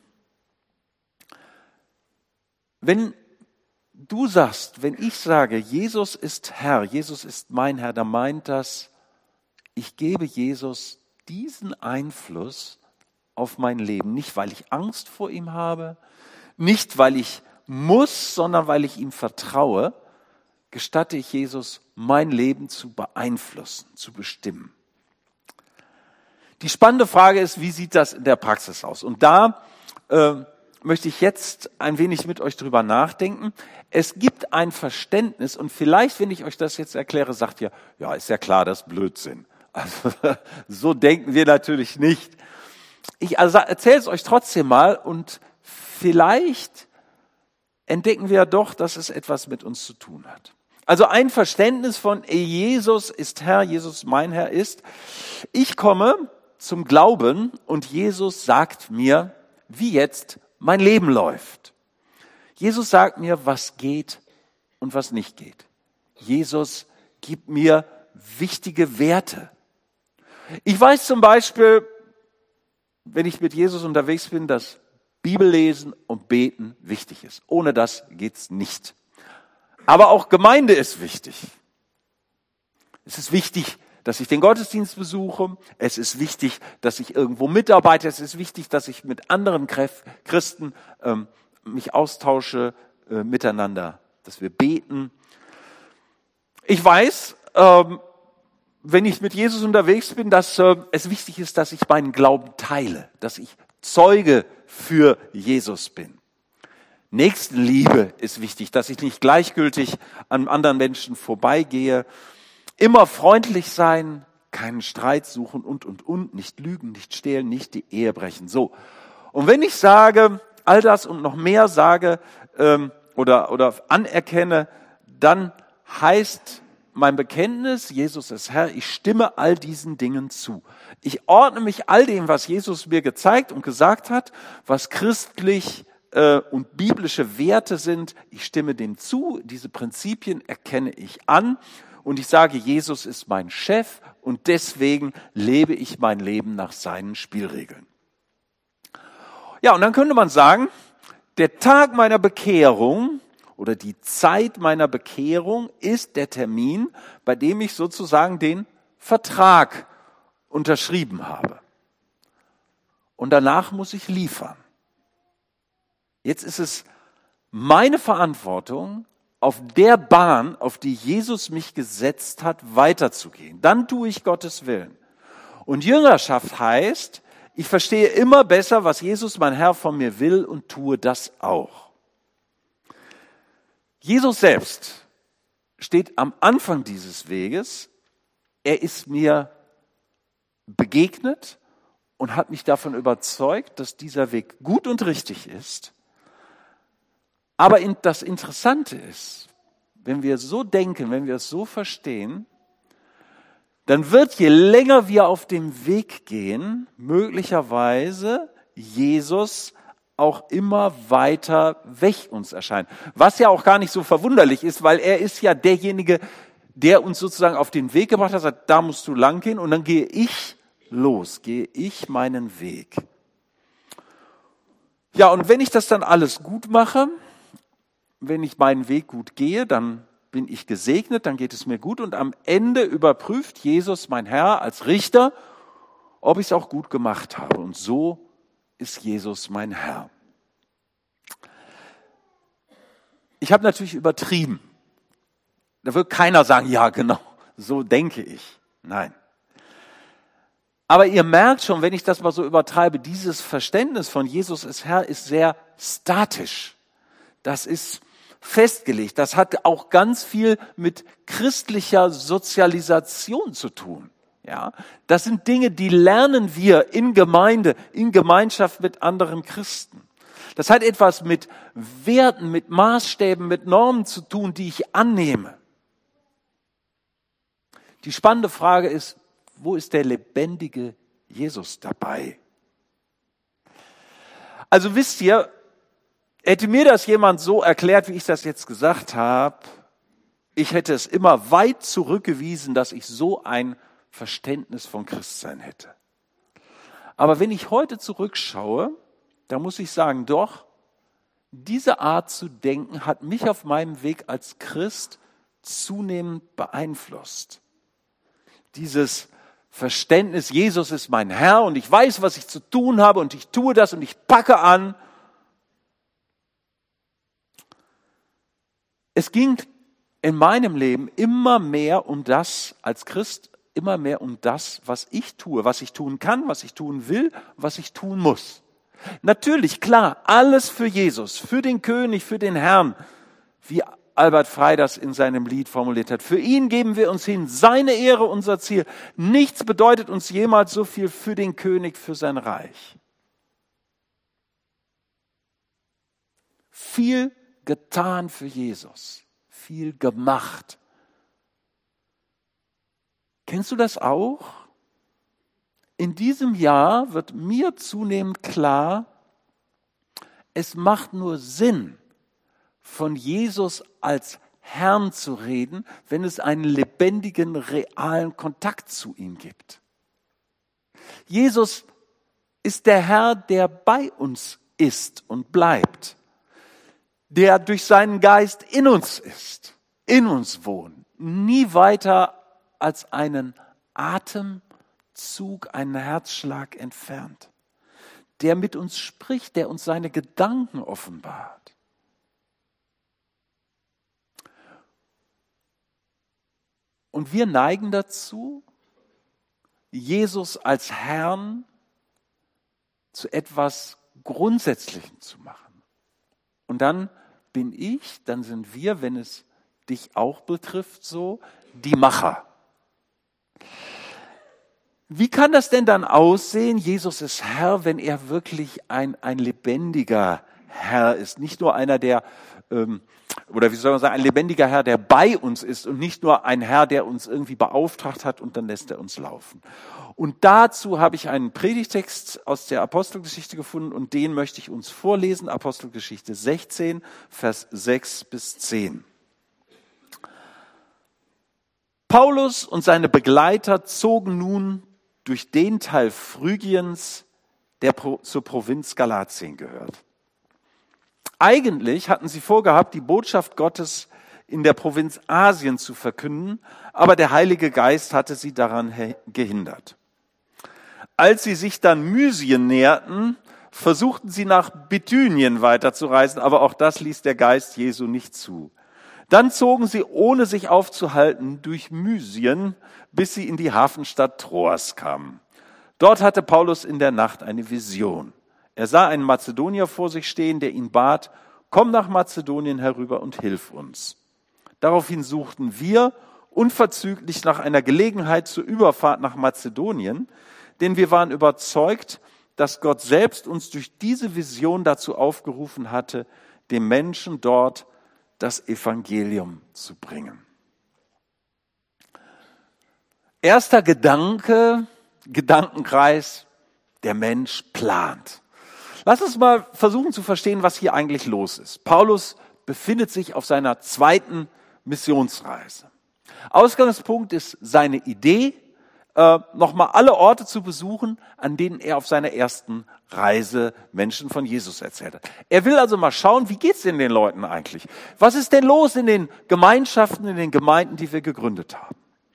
Wenn du sagst, wenn ich sage, Jesus ist Herr, Jesus ist mein Herr, dann meint das, ich gebe Jesus diesen Einfluss auf mein Leben. Nicht, weil ich Angst vor ihm habe, nicht, weil ich muss, sondern weil ich ihm vertraue, gestatte ich Jesus, mein Leben zu beeinflussen, zu bestimmen. Die spannende Frage ist, wie sieht das in der Praxis aus? Und da äh, möchte ich jetzt ein wenig mit euch drüber nachdenken. Es gibt ein Verständnis und vielleicht, wenn ich euch das jetzt erkläre, sagt ihr, ja, ist ja klar, das ist Blödsinn. Also, so denken wir natürlich nicht. Ich also erzähle es euch trotzdem mal und vielleicht entdecken wir ja doch, dass es etwas mit uns zu tun hat. Also ein Verständnis von Jesus ist Herr, Jesus mein Herr ist, ich komme zum Glauben und Jesus sagt mir, wie jetzt mein Leben läuft. Jesus sagt mir, was geht und was nicht geht. Jesus gibt mir wichtige Werte. Ich weiß zum Beispiel, wenn ich mit Jesus unterwegs bin, dass Bibellesen und Beten wichtig ist. Ohne das geht's nicht. Aber auch Gemeinde ist wichtig. Es ist wichtig, dass ich den Gottesdienst besuche. Es ist wichtig, dass ich irgendwo mitarbeite. Es ist wichtig, dass ich mit anderen Christen ähm, mich austausche äh, miteinander, dass wir beten. Ich weiß, ähm, wenn ich mit Jesus unterwegs bin, dass äh, es wichtig ist, dass ich meinen Glauben teile, dass ich Zeuge für Jesus bin. Nächstenliebe ist wichtig, dass ich nicht gleichgültig an anderen Menschen vorbeigehe. Immer freundlich sein, keinen Streit suchen und, und, und, nicht lügen, nicht stehlen, nicht die Ehe brechen. So. Und wenn ich sage, all das und noch mehr sage ähm, oder, oder anerkenne, dann heißt mein Bekenntnis, Jesus ist Herr, ich stimme all diesen Dingen zu. Ich ordne mich all dem, was Jesus mir gezeigt und gesagt hat, was christlich äh, und biblische Werte sind. Ich stimme dem zu, diese Prinzipien erkenne ich an und ich sage, Jesus ist mein Chef und deswegen lebe ich mein Leben nach seinen Spielregeln. Ja, und dann könnte man sagen, der Tag meiner Bekehrung oder die Zeit meiner Bekehrung ist der Termin, bei dem ich sozusagen den Vertrag unterschrieben habe. Und danach muss ich liefern. Jetzt ist es meine Verantwortung, auf der Bahn, auf die Jesus mich gesetzt hat, weiterzugehen. Dann tue ich Gottes Willen. Und Jüngerschaft heißt, ich verstehe immer besser, was Jesus, mein Herr, von mir will und tue das auch. Jesus selbst steht am Anfang dieses Weges. Er ist mir begegnet und hat mich davon überzeugt, dass dieser Weg gut und richtig ist. Aber das Interessante ist, wenn wir so denken, wenn wir es so verstehen, dann wird, je länger wir auf dem Weg gehen, möglicherweise Jesus auch immer weiter weg uns erscheinen. Was ja auch gar nicht so verwunderlich ist, weil er ist ja derjenige, der uns sozusagen auf den Weg gebracht hat, sagt, da musst du lang gehen und dann gehe ich los, gehe ich meinen Weg. Ja, und wenn ich das dann alles gut mache, wenn ich meinen Weg gut gehe, dann bin ich gesegnet, dann geht es mir gut und am Ende überprüft Jesus, mein Herr, als Richter, ob ich es auch gut gemacht habe. Und so ist Jesus mein Herr. Ich habe natürlich übertrieben. Da wird keiner sagen, ja genau, so denke ich. Nein. Aber ihr merkt schon, wenn ich das mal so übertreibe, dieses Verständnis von Jesus ist Herr ist sehr statisch. Das ist festgelegt. Das hat auch ganz viel mit christlicher Sozialisation zu tun. Ja, das sind Dinge, die lernen wir in Gemeinde, in Gemeinschaft mit anderen Christen. Das hat etwas mit Werten, mit Maßstäben, mit Normen zu tun, die ich annehme. Die spannende Frage ist, wo ist der lebendige Jesus dabei? Also wisst ihr, hätte mir das jemand so erklärt, wie ich das jetzt gesagt habe, ich hätte es immer weit zurückgewiesen, dass ich so ein Verständnis von Christsein hätte. Aber wenn ich heute zurückschaue, da muss ich sagen, doch, diese Art zu denken hat mich auf meinem Weg als Christ zunehmend beeinflusst. Dieses Verständnis, Jesus ist mein Herr und ich weiß, was ich zu tun habe und ich tue das und ich packe an. Es ging in meinem Leben immer mehr um das, als Christ, immer mehr um das, was ich tue, was ich tun kann, was ich tun will, was ich tun muss. Natürlich, klar, alles für Jesus, für den König, für den Herrn, wie Albert Frey das in seinem Lied formuliert hat. Für ihn geben wir uns hin, seine Ehre unser Ziel. Nichts bedeutet uns jemals so viel für den König, für sein Reich. Viel getan für Jesus, viel gemacht. Kennst du das auch? In diesem Jahr wird mir zunehmend klar, es macht nur Sinn, von Jesus als Herrn zu reden, wenn es einen lebendigen, realen Kontakt zu ihm gibt. Jesus ist der Herr, der bei uns ist und bleibt, der durch seinen Geist in uns ist, in uns wohnt, nie weiter als einen Atemzug, einen Herzschlag entfernt, der mit uns spricht, der uns seine Gedanken offenbart. Und wir neigen dazu, Jesus als Herrn zu etwas Grundsätzlichem zu machen. Und dann bin ich, dann sind wir, wenn es dich auch betrifft, so die Macher. Wie kann das denn dann aussehen? Jesus ist Herr, wenn er wirklich ein, ein lebendiger Herr ist. Nicht nur einer, der, ähm, oder wie soll man sagen, ein lebendiger Herr, der bei uns ist und nicht nur ein Herr, der uns irgendwie beauftragt hat und dann lässt er uns laufen. Und dazu habe ich einen Predigtext aus der Apostelgeschichte gefunden und den möchte ich uns vorlesen. Apostelgeschichte sechzehn, Vers sechs bis zehn. Paulus und seine Begleiter zogen nun durch den Teil Phrygiens, der zur Provinz Galatien gehört. Eigentlich hatten sie vorgehabt, die Botschaft Gottes in der Provinz Asien zu verkünden, aber der Heilige Geist hatte sie daran gehindert. Als sie sich dann Mysien näherten, versuchten sie nach Bithynien weiterzureisen, aber auch das ließ der Geist Jesu nicht zu. Dann zogen sie, ohne sich aufzuhalten, durch Mysien, bis sie in die Hafenstadt Troas kamen. Dort hatte Paulus in der Nacht eine Vision. Er sah einen Mazedonier vor sich stehen, der ihn bat, komm nach Mazedonien herüber und hilf uns. Daraufhin suchten wir unverzüglich nach einer Gelegenheit zur Überfahrt nach Mazedonien, denn wir waren überzeugt, dass Gott selbst uns durch diese Vision dazu aufgerufen hatte, den Menschen dort das Evangelium zu bringen. Erster Gedanke, Gedankenkreis, der Mensch plant. Lass uns mal versuchen zu verstehen, was hier eigentlich los ist. Paulus befindet sich auf seiner zweiten Missionsreise. Ausgangspunkt ist seine Idee, äh, nochmal alle Orte zu besuchen, an denen er auf seiner ersten Reise Menschen von Jesus erzählt hat. Er will also mal schauen, wie geht's denn den Leuten eigentlich? Was ist denn los in den Gemeinschaften, in den Gemeinden, die wir gegründet haben?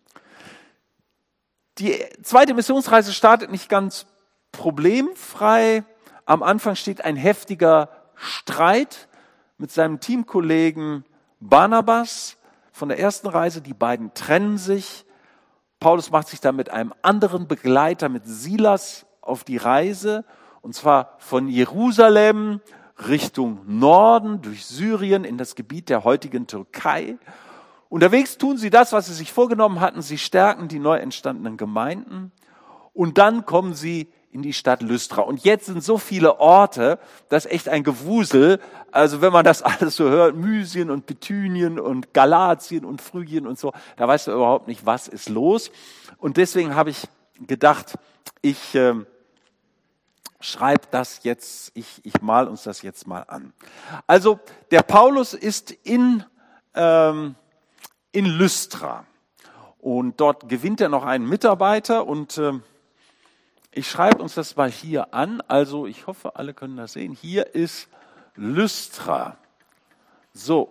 Die zweite Missionsreise startet nicht ganz problemfrei. Am Anfang steht ein heftiger Streit mit seinem Teamkollegen Barnabas von der ersten Reise. Die beiden trennen sich. Paulus macht sich dann mit einem anderen Begleiter, mit Silas, auf die Reise. Und zwar von Jerusalem Richtung Norden, durch Syrien, in das Gebiet der heutigen Türkei. Unterwegs tun sie das, was sie sich vorgenommen hatten. Sie stärken die neu entstandenen Gemeinden. Und dann kommen sie in die Stadt Lystra. Und jetzt sind so viele Orte, das ist echt ein Gewusel. Also wenn man das alles so hört, Mysien und Bithynien und Galatien und Phrygien und so, da weißt du überhaupt nicht, was ist los. Und deswegen habe ich gedacht, ich äh, schreibe das jetzt, ich, ich mal uns das jetzt mal an. Also der Paulus ist in, ähm, in Lystra und dort gewinnt er noch einen Mitarbeiter und äh, ich schreibe uns das mal hier an, also ich hoffe, alle können das sehen. Hier ist Lystra. So.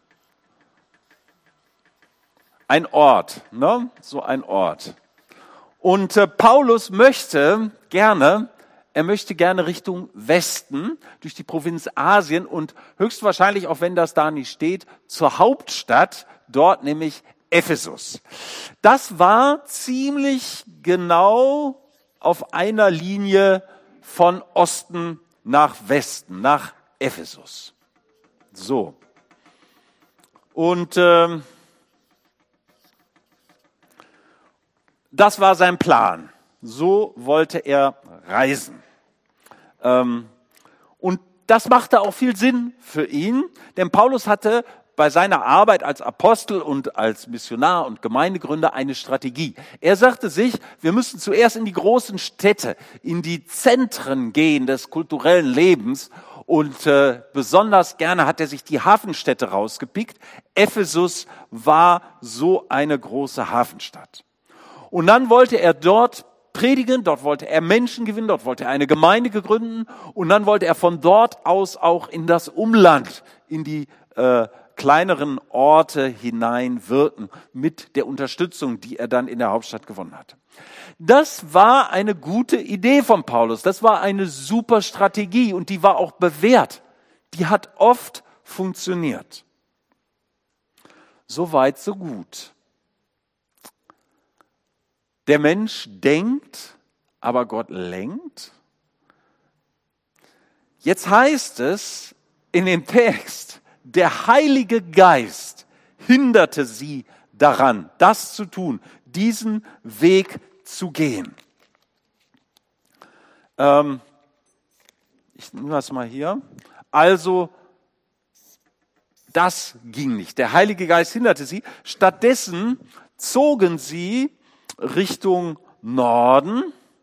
Ein Ort, ne? So ein Ort. Und äh, Paulus möchte gerne, er möchte gerne Richtung Westen, durch die Provinz Asien und höchstwahrscheinlich, auch wenn das da nicht steht, zur Hauptstadt, dort nämlich Ephesus. Das war ziemlich genau auf einer Linie von Osten nach Westen, nach Ephesus. So. Und ähm, das war sein Plan. So wollte er reisen. Ähm, und das machte auch viel Sinn für ihn, denn Paulus hatte bei seiner Arbeit als Apostel und als Missionar und Gemeindegründer eine Strategie. Er sagte sich, wir müssen zuerst in die großen Städte, in die Zentren gehen des kulturellen Lebens und äh, besonders gerne hat er sich die Hafenstädte rausgepickt. Ephesus war so eine große Hafenstadt. Und dann wollte er dort predigen, dort wollte er Menschen gewinnen, dort wollte er eine Gemeinde gründen und dann wollte er von dort aus auch in das Umland, in die äh, kleineren Orte hineinwirken mit der Unterstützung, die er dann in der Hauptstadt gewonnen hatte. Das war eine gute Idee von Paulus. Das war eine super Strategie und die war auch bewährt. Die hat oft funktioniert. So weit, so gut. Der Mensch denkt, aber Gott lenkt. Jetzt heißt es, in dem Text, der Heilige Geist hinderte sie daran, das zu tun, diesen Weg zu gehen. Ähm, ich nehme das mal hier. Also, das ging nicht. Der Heilige Geist hinderte sie. Stattdessen zogen sie Richtung Norden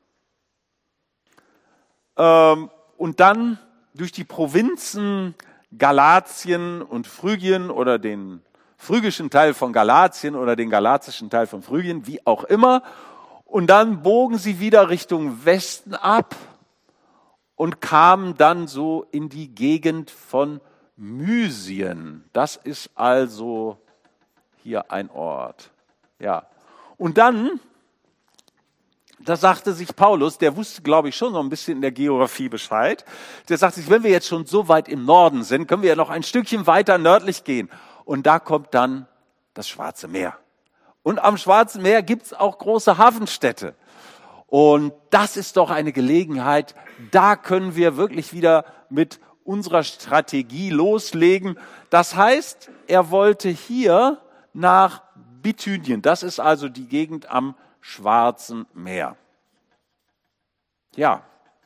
ähm, und dann durch die Provinzen Galatien und Phrygien oder den phrygischen Teil von Galatien oder den galatischen Teil von Phrygien, wie auch immer. Und dann bogen sie wieder Richtung Westen ab und kamen dann so in die Gegend von Mysien. Das ist also hier ein Ort. Ja. Und dann, da sagte sich Paulus, der wusste, glaube ich, schon noch ein bisschen in der Geografie Bescheid. Der sagte sich, wenn wir jetzt schon so weit im Norden sind, können wir ja noch ein Stückchen weiter nördlich gehen. Und da kommt dann das Schwarze Meer. Und am Schwarzen Meer gibt's auch große Hafenstädte. Und das ist doch eine Gelegenheit, da können wir wirklich wieder mit unserer Strategie loslegen. Das heißt, er wollte hier nach Bithynien. Das ist also die Gegend am Schwarzen Meer. Ja.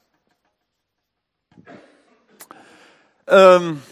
Ähm.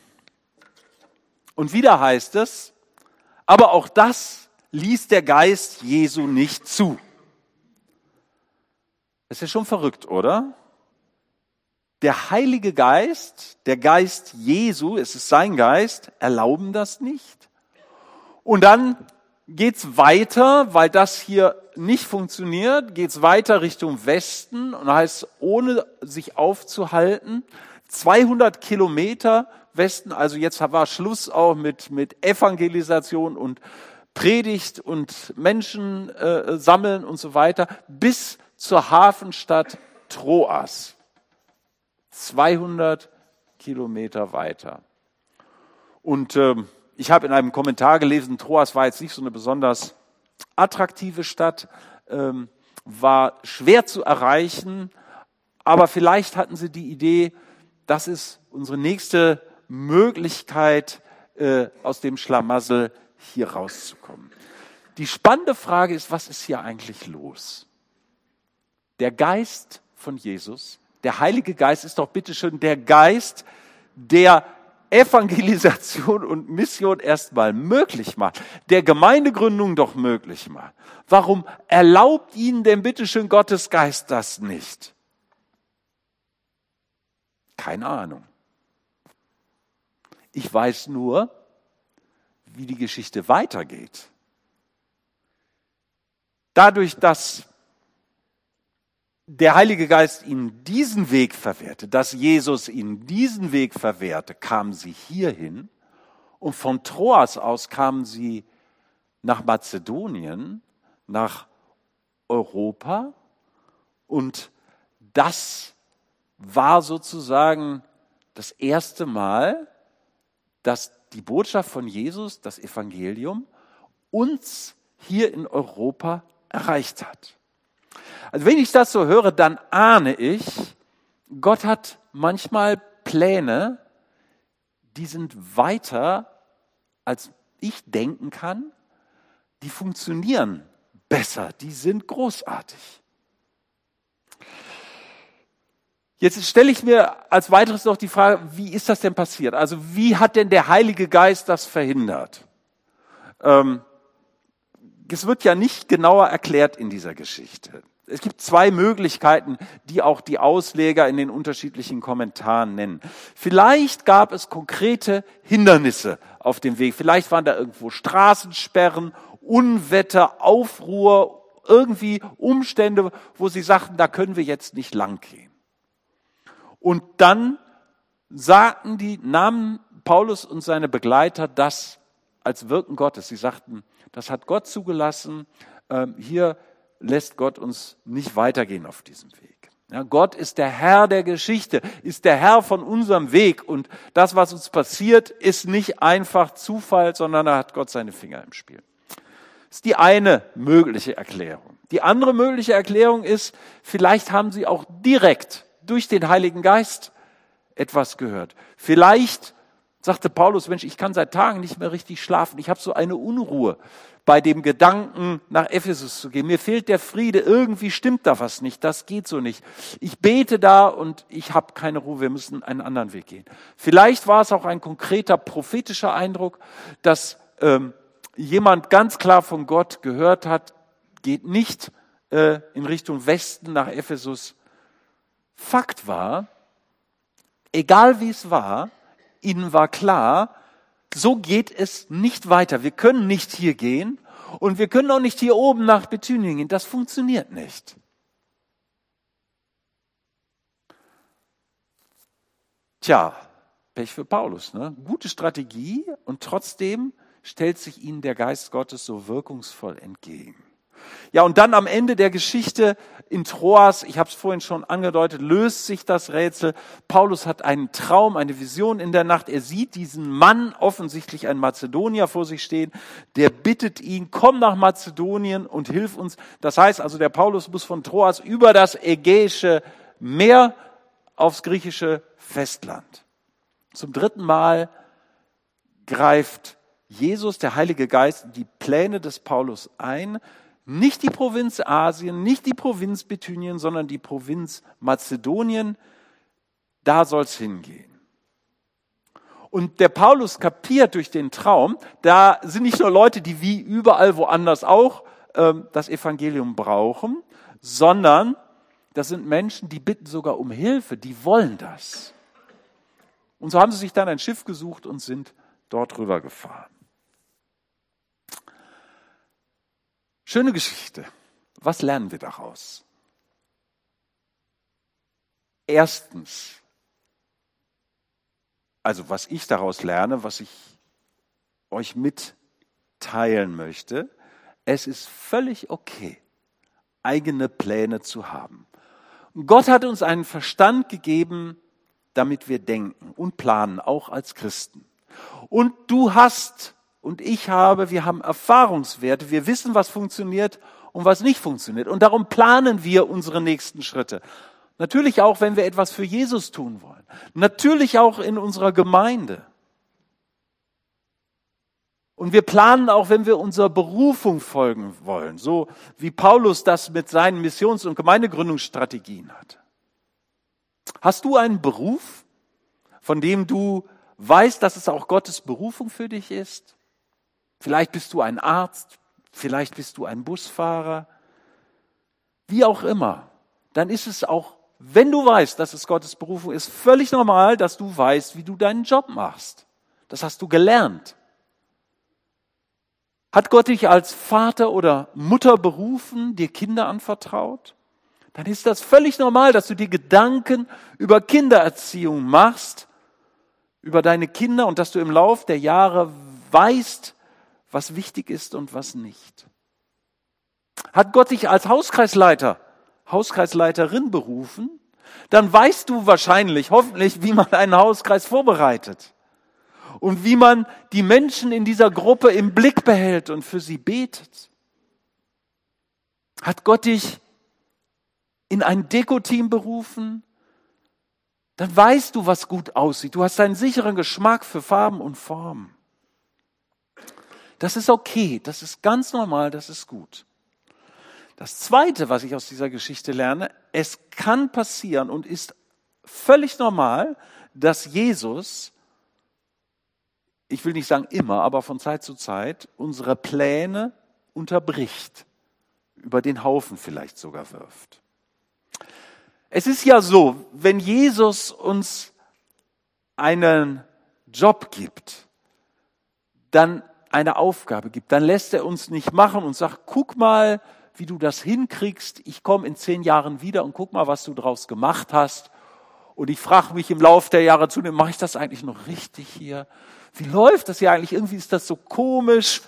Und wieder heißt es, aber auch das ließ der Geist Jesu nicht zu. Das ist ja schon verrückt, oder? Der Heilige Geist, der Geist Jesu, es ist sein Geist, erlauben das nicht. Und dann geht's weiter, weil das hier nicht funktioniert, geht's weiter Richtung Westen und heißt, ohne sich aufzuhalten, zweihundert Kilometer Westen, also jetzt war Schluss auch mit, mit Evangelisation und Predigt und Menschen äh, sammeln und so weiter, bis zur Hafenstadt Troas. zweihundert Kilometer weiter. Und ähm, ich habe in einem Kommentar gelesen, Troas war jetzt nicht so eine besonders attraktive Stadt, ähm, war schwer zu erreichen, aber vielleicht hatten sie die Idee, das ist unsere nächste Möglichkeit, äh, aus dem Schlamassel hier rauszukommen. Die spannende Frage ist, was ist hier eigentlich los? Der Geist von Jesus, der Heilige Geist ist doch bitteschön der Geist, der Evangelisation und Mission erstmal möglich macht, der Gemeindegründung doch möglich macht. Warum erlaubt Ihnen denn bitteschön Gottes Geist das nicht? Keine Ahnung. Ich weiß nur, wie die Geschichte weitergeht. Dadurch, dass der Heilige Geist ihnen diesen Weg verwehrte, dass Jesus ihnen diesen Weg verwehrte, kamen sie hierhin und von Troas aus kamen sie nach Mazedonien, nach Europa und das war sozusagen das erste Mal, dass die Botschaft von Jesus, das Evangelium, uns hier in Europa erreicht hat. Also wenn ich das so höre, dann ahne ich, Gott hat manchmal Pläne, die sind weiter, als ich denken kann, die funktionieren besser, die sind großartig. Jetzt stelle ich mir als weiteres noch die Frage, wie ist das denn passiert? Also wie hat denn der Heilige Geist das verhindert? Ähm, es wird ja nicht genauer erklärt in dieser Geschichte. Es gibt zwei Möglichkeiten, die auch die Ausleger in den unterschiedlichen Kommentaren nennen. Vielleicht gab es konkrete Hindernisse auf dem Weg. Vielleicht waren da irgendwo Straßensperren, Unwetter, Aufruhr, irgendwie Umstände, wo sie sagten, da können wir jetzt nicht lang gehen. Und dann sagten die, nahmen Paulus und seine Begleiter das als Wirken Gottes. Sie sagten, das hat Gott zugelassen, ähm, hier lässt Gott uns nicht weitergehen auf diesem Weg. Ja, Gott ist der Herr der Geschichte, ist der Herr von unserem Weg und das, was uns passiert, ist nicht einfach Zufall, sondern da hat Gott seine Finger im Spiel. Das ist die eine mögliche Erklärung. Die andere mögliche Erklärung ist, vielleicht haben sie auch direkt durch den Heiligen Geist etwas gehört. Vielleicht sagte Paulus, Mensch, ich kann seit Tagen nicht mehr richtig schlafen. Ich habe so eine Unruhe bei dem Gedanken, nach Ephesus zu gehen. Mir fehlt der Friede, irgendwie stimmt da was nicht, das geht so nicht. Ich bete da und ich habe keine Ruhe, wir müssen einen anderen Weg gehen. Vielleicht war es auch ein konkreter prophetischer Eindruck, dass ähm, jemand ganz klar von Gott gehört hat, geht nicht äh, in Richtung Westen nach Ephesus. Fakt war, egal wie es war, ihnen war klar, so geht es nicht weiter. Wir können nicht hier gehen und wir können auch nicht hier oben nach Bithynien gehen. Das funktioniert nicht. Tja, Pech für Paulus, ne? Gute Strategie und trotzdem stellt sich ihnen der Geist Gottes so wirkungsvoll entgegen. Ja, und dann am Ende der Geschichte in Troas, ich habe es vorhin schon angedeutet, löst sich das Rätsel. Paulus hat einen Traum, eine Vision in der Nacht. Er sieht diesen Mann, offensichtlich ein Mazedonier, vor sich stehen. Der bittet ihn, komm nach Mazedonien und hilf uns. Das heißt also, der Paulus muss von Troas über das Ägäische Meer aufs griechische Festland. Zum dritten Mal greift Jesus, der Heilige Geist, in die Pläne des Paulus ein. Nicht die Provinz Asien, nicht die Provinz Bithynien, sondern die Provinz Mazedonien. Da soll es hingehen. Und der Paulus kapiert durch den Traum, da sind nicht nur Leute, die wie überall woanders auch ähm, das Evangelium brauchen, sondern das sind Menschen, die bitten sogar um Hilfe, die wollen das. Und so haben sie sich dann ein Schiff gesucht und sind dort rübergefahren. Schöne Geschichte. Was lernen wir daraus? Erstens, also was ich daraus lerne, was ich euch mitteilen möchte, es ist völlig okay, eigene Pläne zu haben. Gott hat uns einen Verstand gegeben, damit wir denken und planen, auch als Christen. Und du hast und ich habe, wir haben Erfahrungswerte, wir wissen, was funktioniert und was nicht funktioniert. Und darum planen wir unsere nächsten Schritte. Natürlich auch, wenn wir etwas für Jesus tun wollen. Natürlich auch in unserer Gemeinde. Und wir planen auch, wenn wir unserer Berufung folgen wollen, so wie Paulus das mit seinen Missions- und Gemeindegründungsstrategien hat. Hast du einen Beruf, von dem du weißt, dass es auch Gottes Berufung für dich ist? Vielleicht bist du ein Arzt, vielleicht bist du ein Busfahrer, wie auch immer. Dann ist es auch, wenn du weißt, dass es Gottes Berufung ist, völlig normal, dass du weißt, wie du deinen Job machst. Das hast du gelernt. Hat Gott dich als Vater oder Mutter berufen, dir Kinder anvertraut? Dann ist das völlig normal, dass du dir Gedanken über Kindererziehung machst, über deine Kinder und dass du im Lauf der Jahre weißt, was wichtig ist und was nicht. Hat Gott dich als Hauskreisleiter, Hauskreisleiterin berufen, dann weißt du wahrscheinlich, hoffentlich, wie man einen Hauskreis vorbereitet und wie man die Menschen in dieser Gruppe im Blick behält und für sie betet. Hat Gott dich in ein Dekoteam berufen, dann weißt du, was gut aussieht. Du hast einen sicheren Geschmack für Farben und Formen. Das ist okay, das ist ganz normal, das ist gut. Das Zweite, was ich aus dieser Geschichte lerne, es kann passieren und ist völlig normal, dass Jesus, ich will nicht sagen immer, aber von Zeit zu Zeit, unsere Pläne unterbricht, über den Haufen vielleicht sogar wirft. Es ist ja so, wenn Jesus uns einen Job gibt, dann eine Aufgabe gibt, dann lässt er uns nicht machen und sagt, guck mal, wie du das hinkriegst. Ich komme in zehn Jahren wieder und guck mal, was du draus gemacht hast. Und ich frage mich im Laufe der Jahre zunehmend, mache ich das eigentlich noch richtig hier? Wie läuft das hier eigentlich? Irgendwie ist das so komisch.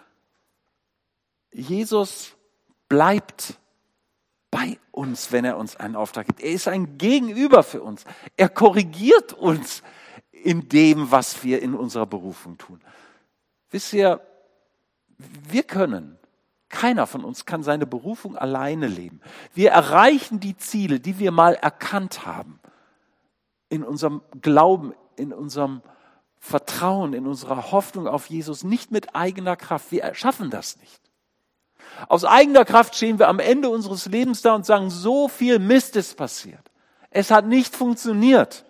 Jesus bleibt bei uns, wenn er uns einen Auftrag gibt. Er ist ein Gegenüber für uns. Er korrigiert uns in dem, was wir in unserer Berufung tun. Wisst ihr, wir können, keiner von uns kann seine Berufung alleine leben. Wir erreichen die Ziele, die wir mal erkannt haben. in unserem Glauben, in unserem Vertrauen, in unserer Hoffnung auf Jesus nicht mit eigener Kraft. Wir schaffen das nicht. Aus eigener Kraft stehen wir am Ende unseres Lebens da und sagen, so viel Mist ist passiert. Es hat nicht funktioniert.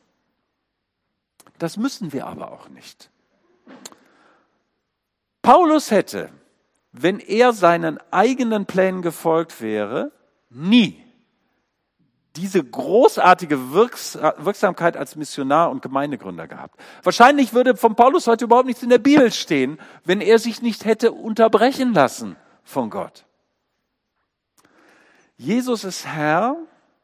Das müssen wir aber auch nicht. Paulus hätte, wenn er seinen eigenen Plänen gefolgt wäre, nie diese großartige Wirks- Wirksamkeit als Missionar und Gemeindegründer gehabt. Wahrscheinlich würde von Paulus heute überhaupt nichts in der Bibel stehen, wenn er sich nicht hätte unterbrechen lassen von Gott. Jesus ist Herr.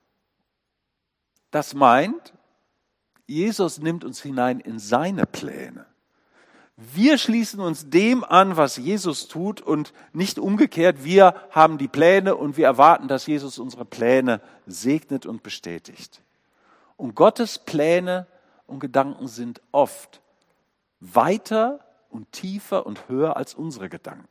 Das meint, Jesus nimmt uns hinein in seine Pläne. Wir schließen uns dem an, was Jesus tut und nicht umgekehrt. Wir haben die Pläne und wir erwarten, dass Jesus unsere Pläne segnet und bestätigt. Und Gottes Pläne und Gedanken sind oft weiter und tiefer und höher als unsere Gedanken.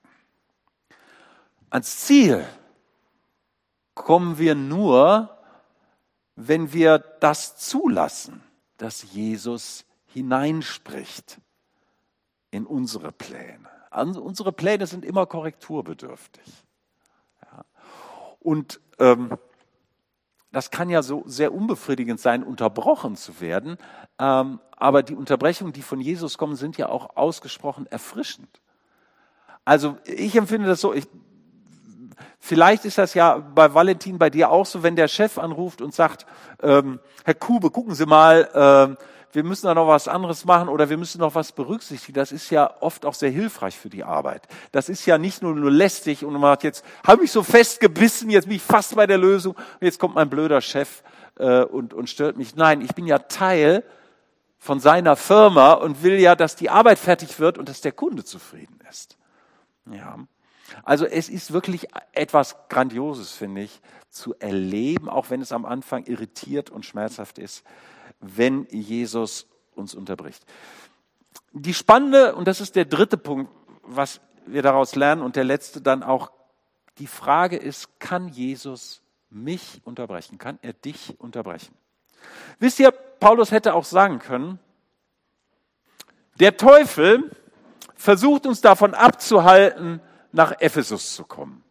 Ans Ziel kommen wir nur, wenn wir das zulassen, dass Jesus hineinspricht in unsere Pläne. Also unsere Pläne sind immer korrekturbedürftig. Ja. Und ähm, das kann ja so sehr unbefriedigend sein, unterbrochen zu werden. Ähm, aber die Unterbrechungen, die von Jesus kommen, sind ja auch ausgesprochen erfrischend. Also ich empfinde das so, ich, vielleicht ist das ja bei Valentin, bei dir auch so, wenn der Chef anruft und sagt, ähm, Herr Kube, gucken Sie mal, ähm, wir müssen da noch was anderes machen oder wir müssen noch was berücksichtigen. Das ist ja oft auch sehr hilfreich für die Arbeit. Das ist ja nicht nur, nur lästig und man hat jetzt, habe ich so festgebissen, jetzt bin ich fast bei der Lösung und jetzt kommt mein blöder Chef äh, und, und stört mich. Nein, ich bin ja Teil von seiner Firma und will ja, dass die Arbeit fertig wird und dass der Kunde zufrieden ist. Ja. Also es ist wirklich etwas Grandioses, finde ich, zu erleben, auch wenn es am Anfang irritiert und schmerzhaft ist, wenn Jesus uns unterbricht. Die spannende, und das ist der dritte Punkt, was wir daraus lernen, und der letzte dann auch, die Frage ist, kann Jesus mich unterbrechen? Kann er dich unterbrechen? Wisst ihr, Paulus hätte auch sagen können, der Teufel versucht uns davon abzuhalten, nach Ephesus zu kommen.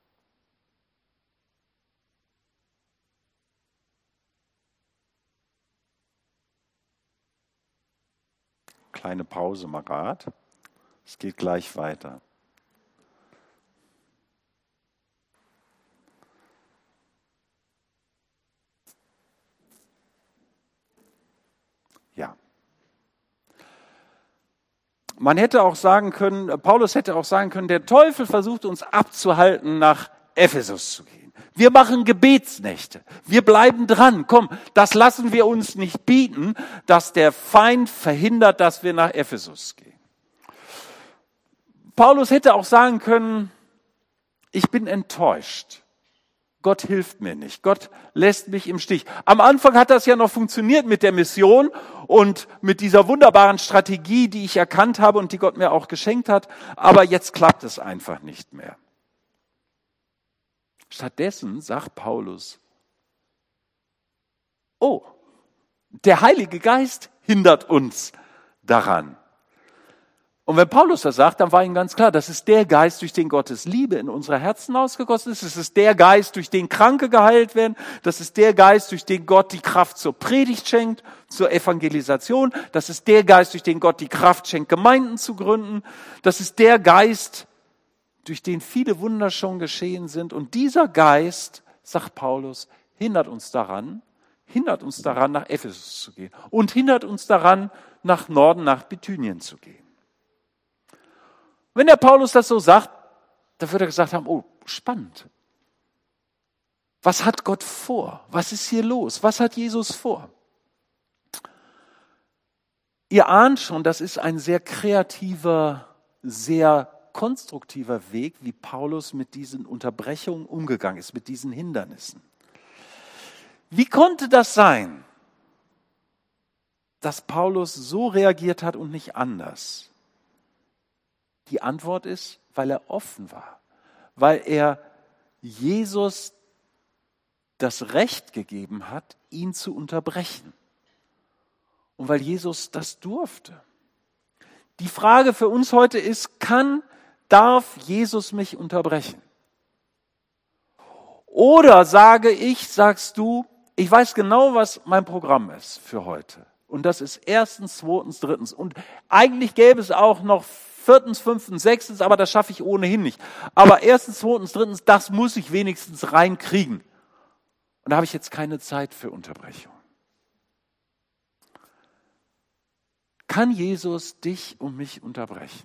Kleine Pause, Marat. Es geht gleich weiter. Ja. Man hätte auch sagen können, Paulus hätte auch sagen können, der Teufel versucht uns abzuhalten, nach Ephesus zu gehen. Wir machen Gebetsnächte. Wir bleiben dran. Komm, das lassen wir uns nicht bieten, dass der Feind verhindert, dass wir nach Ephesus gehen. Paulus hätte auch sagen können, ich bin enttäuscht. Gott hilft mir nicht. Gott lässt mich im Stich. Am Anfang hat das ja noch funktioniert mit der Mission und mit dieser wunderbaren Strategie, die ich erkannt habe und die Gott mir auch geschenkt hat. Aber jetzt klappt es einfach nicht mehr. Stattdessen sagt Paulus, oh, der Heilige Geist hindert uns daran. Und wenn Paulus das sagt, dann war ihm ganz klar, das ist der Geist, durch den Gottes Liebe in unsere Herzen ausgegossen ist. Es ist der Geist, durch den Kranke geheilt werden. Das ist der Geist, durch den Gott die Kraft zur Predigt schenkt, zur Evangelisation. Das ist der Geist, durch den Gott die Kraft schenkt, Gemeinden zu gründen. Das ist der Geist, durch den viele Wunder schon geschehen sind. Und dieser Geist, sagt Paulus, hindert uns daran, hindert uns daran, nach Ephesus zu gehen und hindert uns daran, nach Norden, nach Bithynien zu gehen. Wenn der Paulus das so sagt, dann wird er gesagt haben, oh, spannend. Was hat Gott vor? Was ist hier los? Was hat Jesus vor? Ihr ahnt schon, das ist ein sehr kreativer, sehr konstruktiver Weg, wie Paulus mit diesen Unterbrechungen umgegangen ist, mit diesen Hindernissen. Wie konnte das sein, dass Paulus so reagiert hat und nicht anders? Die Antwort ist, weil er offen war, weil er Jesus das Recht gegeben hat, ihn zu unterbrechen. und weil Jesus das durfte. Die Frage für uns heute ist, kann, darf Jesus mich unterbrechen? Oder sage ich, sagst du, ich weiß genau, was mein Programm ist für heute. Und das ist erstens, zweitens, drittens. Und eigentlich gäbe es auch noch viertens, fünftens, sechstens, aber das schaffe ich ohnehin nicht. Aber erstens, zweitens, drittens, das muss ich wenigstens reinkriegen. Und da habe ich jetzt keine Zeit für Unterbrechung. Kann Jesus dich und mich unterbrechen?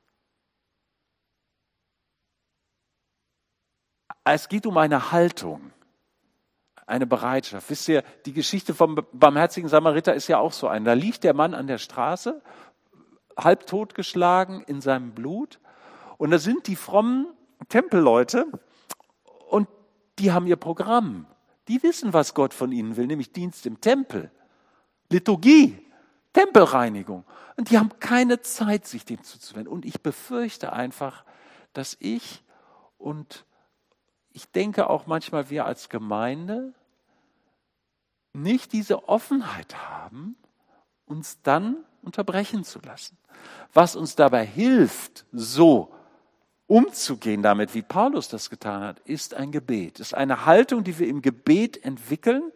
Es geht um eine Haltung, eine Bereitschaft. Wisst ihr, die Geschichte vom barmherzigen Samariter ist ja auch so eine. Da liegt der Mann an der Straße, halb totgeschlagen in seinem Blut. Und da sind die frommen Tempelleute und die haben ihr Programm. Die wissen, was Gott von ihnen will, nämlich Dienst im Tempel, Liturgie, Tempelreinigung. Und die haben keine Zeit, sich dem zuzuwenden. Und ich befürchte einfach, dass ich und ich denke auch manchmal, wir als Gemeinde nicht diese Offenheit haben, uns dann unterbrechen zu lassen. Was uns dabei hilft, so umzugehen damit, wie Paulus das getan hat, ist ein Gebet. Ist eine Haltung, die wir im Gebet entwickeln.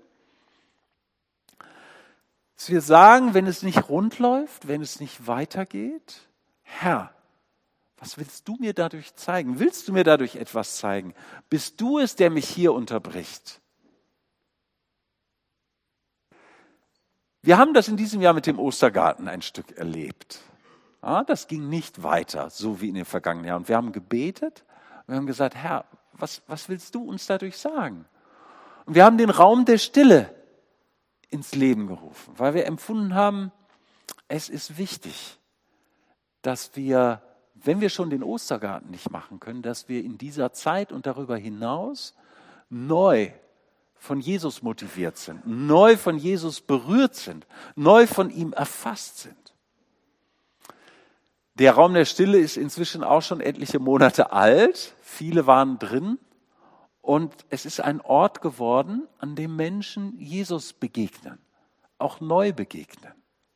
Dass wir sagen, wenn es nicht rund läuft, wenn es nicht weitergeht, Herr, was willst du mir dadurch zeigen? Willst du mir dadurch etwas zeigen? Bist du es, der mich hier unterbricht? Wir haben das in diesem Jahr mit dem Ostergarten ein Stück erlebt. Ja, das ging nicht weiter, so wie in den vergangenen Jahren. Und wir haben gebetet und wir haben gesagt, Herr, was, was willst du uns dadurch sagen? Und wir haben den Raum der Stille ins Leben gerufen, weil wir empfunden haben, es ist wichtig, dass wir, wenn wir schon den Ostergarten nicht machen können, dass wir in dieser Zeit und darüber hinaus neu von Jesus motiviert sind, neu von Jesus berührt sind, neu von ihm erfasst sind. Der Raum der Stille ist inzwischen auch schon etliche Monate alt. Viele waren drin. Und es ist ein Ort geworden, an dem Menschen Jesus begegnen, auch neu begegnen.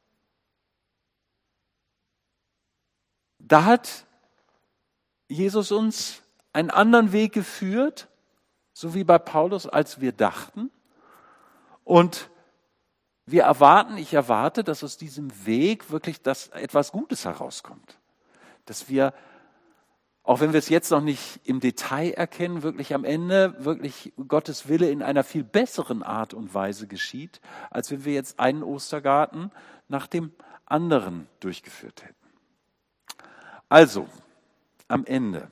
Da hat Jesus uns einen anderen Weg geführt, so wie bei Paulus, als wir dachten. Und wir erwarten, ich erwarte, dass aus diesem Weg wirklich das etwas Gutes herauskommt. Dass wir, auch wenn wir es jetzt noch nicht im Detail erkennen, wirklich am Ende wirklich Gottes Wille in einer viel besseren Art und Weise geschieht, als wenn wir jetzt einen Ostergarten nach dem anderen durchgeführt hätten. Also, am Ende.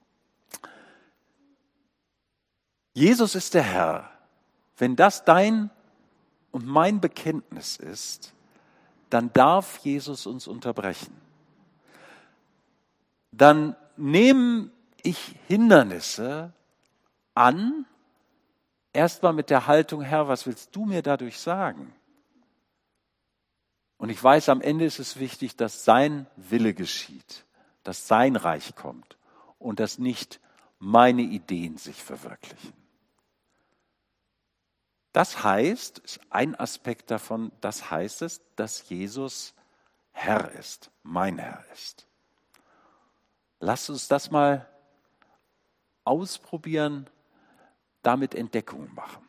Jesus ist der Herr. Wenn das dein und mein Bekenntnis ist, dann darf Jesus uns unterbrechen. Dann nehme ich Hindernisse an, erstmal mit der Haltung, Herr, was willst du mir dadurch sagen? Und ich weiß, am Ende ist es wichtig, dass sein Wille geschieht, dass sein Reich kommt und dass nicht meine Ideen sich verwirklichen. Das heißt, ist ein Aspekt davon, das heißt es, dass Jesus Herr ist, mein Herr ist. Lasst uns das mal ausprobieren, damit Entdeckungen machen.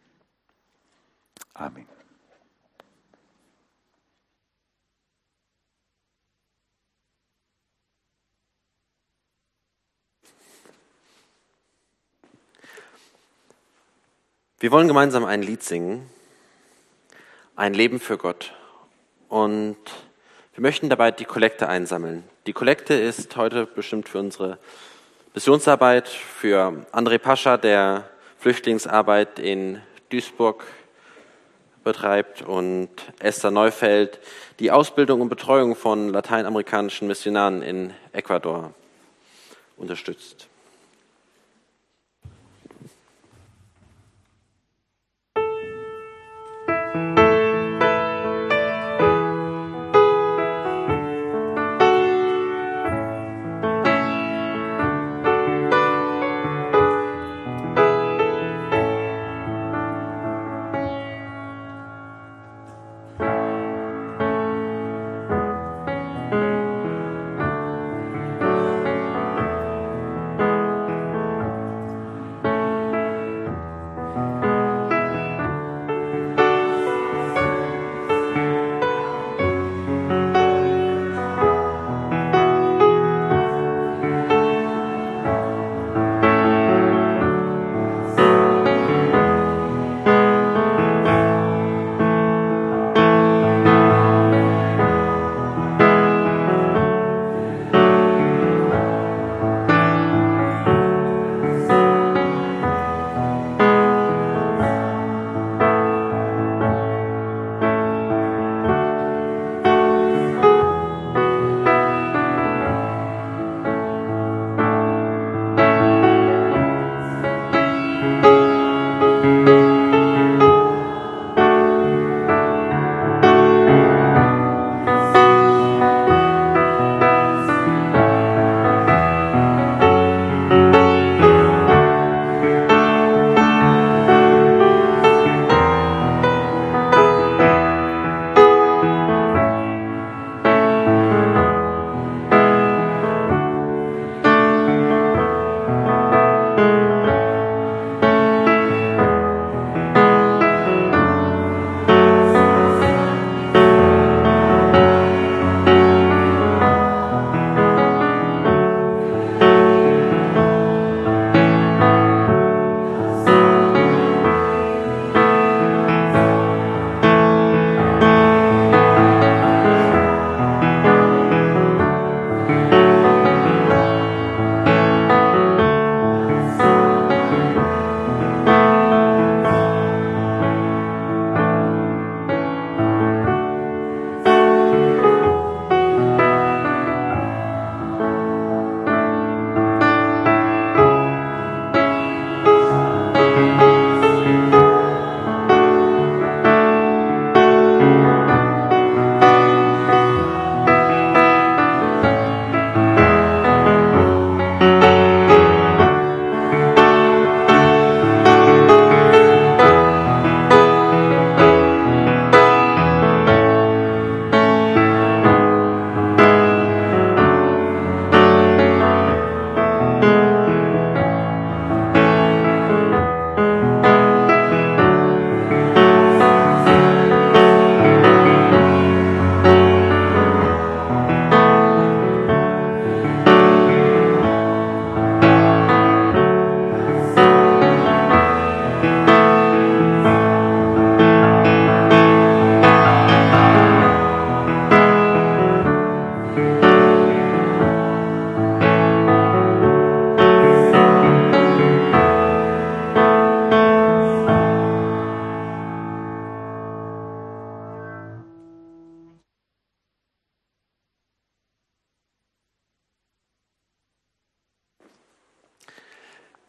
Amen. Wir wollen gemeinsam ein Lied singen, ein Leben für Gott. Und wir möchten dabei die Kollekte einsammeln. Die Kollekte ist heute bestimmt für unsere Missionsarbeit, für André Pascha, der Flüchtlingsarbeit in Duisburg betreibt, und Esther Neufeld, die Ausbildung und Betreuung von lateinamerikanischen Missionaren in Ecuador unterstützt.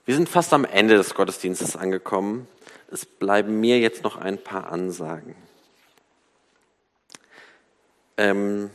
Wir sind fast am Ende des Gottesdienstes angekommen. Es bleiben mir jetzt noch ein paar Ansagen. Ähm,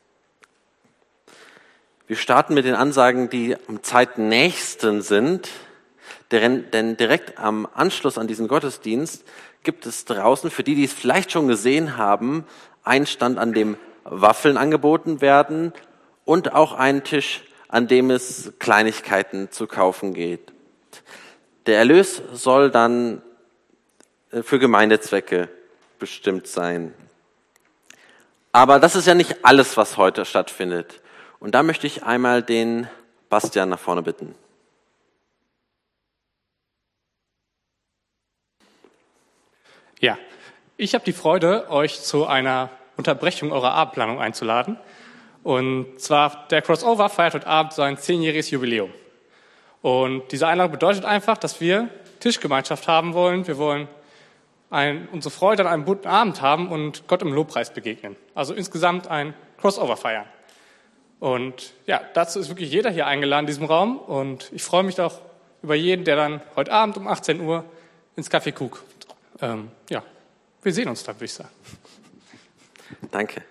wir starten mit den Ansagen, die am zeitnächsten sind, denn, denn direkt am Anschluss an diesen Gottesdienst gibt es draußen, für die, die es vielleicht schon gesehen haben, einen Stand, an dem Waffeln angeboten werden und auch einen Tisch, an dem es Kleinigkeiten zu kaufen geht. Der Erlös soll dann für Gemeindezwecke bestimmt sein. Aber das ist ja nicht alles, was heute stattfindet. Und da möchte ich einmal den Bastian nach vorne bitten. Ja, ich habe die Freude, euch zu einer Unterbrechung eurer Abendplanung einzuladen. Und zwar, der Crossover feiert heute Abend sein zehnjähriges Jubiläum. Und diese Einladung bedeutet einfach, dass wir Tischgemeinschaft haben wollen. Wir wollen ein, unsere Freude an einem bunten Abend haben und Gott im Lobpreis begegnen. Also insgesamt ein Crossover feiern. Und ja, dazu ist wirklich jeder hier eingeladen in diesem Raum. Und ich freue mich auch über jeden, der dann heute Abend um achtzehn Uhr ins Café Cook. Ähm, ja, wir sehen uns dann, würde ich sagen. Danke.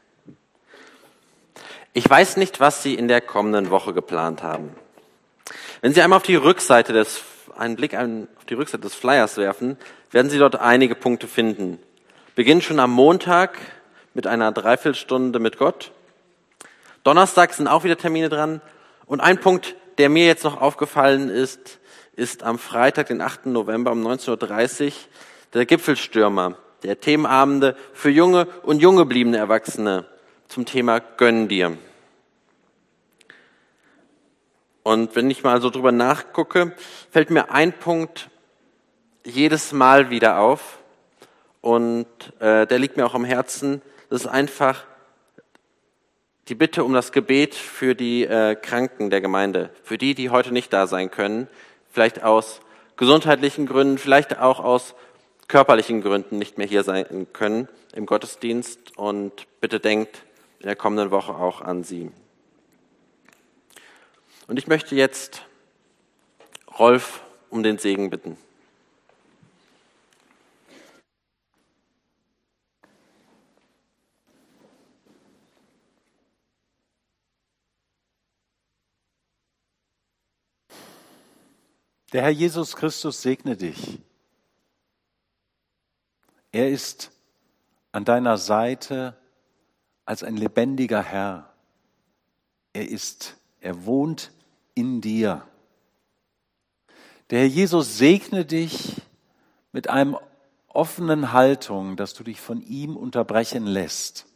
Ich weiß nicht, was Sie in der kommenden Woche geplant haben. Wenn Sie einmal auf die Rückseite des, einen Blick auf die Rückseite des Flyers werfen, werden Sie dort einige Punkte finden. Beginnen schon am Montag mit einer Dreiviertelstunde mit Gott. Donnerstag sind auch wieder Termine dran. Und ein Punkt, der mir jetzt noch aufgefallen ist, ist am Freitag, den achten November um neunzehn Uhr dreißig, der Gipfelstürmer, der Themenabende für junge und jung gebliebene Erwachsene zum Thema Gönn dir. Und wenn ich mal so drüber nachgucke, fällt mir ein Punkt jedes Mal wieder auf und äh, der liegt mir auch am Herzen. Das ist einfach die Bitte um das Gebet für die äh, Kranken der Gemeinde, für die, die heute nicht da sein können, vielleicht aus gesundheitlichen Gründen, vielleicht auch aus körperlichen Gründen nicht mehr hier sein können im Gottesdienst. Und bitte denkt in der kommenden Woche auch an sie. Und ich möchte jetzt Rolf um den Segen bitten. Der Herr Jesus Christus segne dich. Er ist an deiner Seite als ein lebendiger Herr. Er ist, er wohnt in dir. Der Herr Jesus segne dich mit einem offenen Haltung, dass du dich von ihm unterbrechen lässt.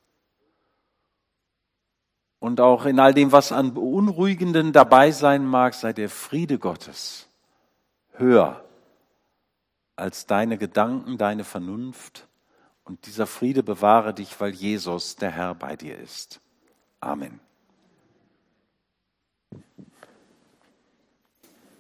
Und auch in all dem, was an Beunruhigenden dabei sein mag, sei der Friede Gottes höher als deine Gedanken, deine Vernunft. Und dieser Friede bewahre dich, weil Jesus der Herr bei dir ist. Amen.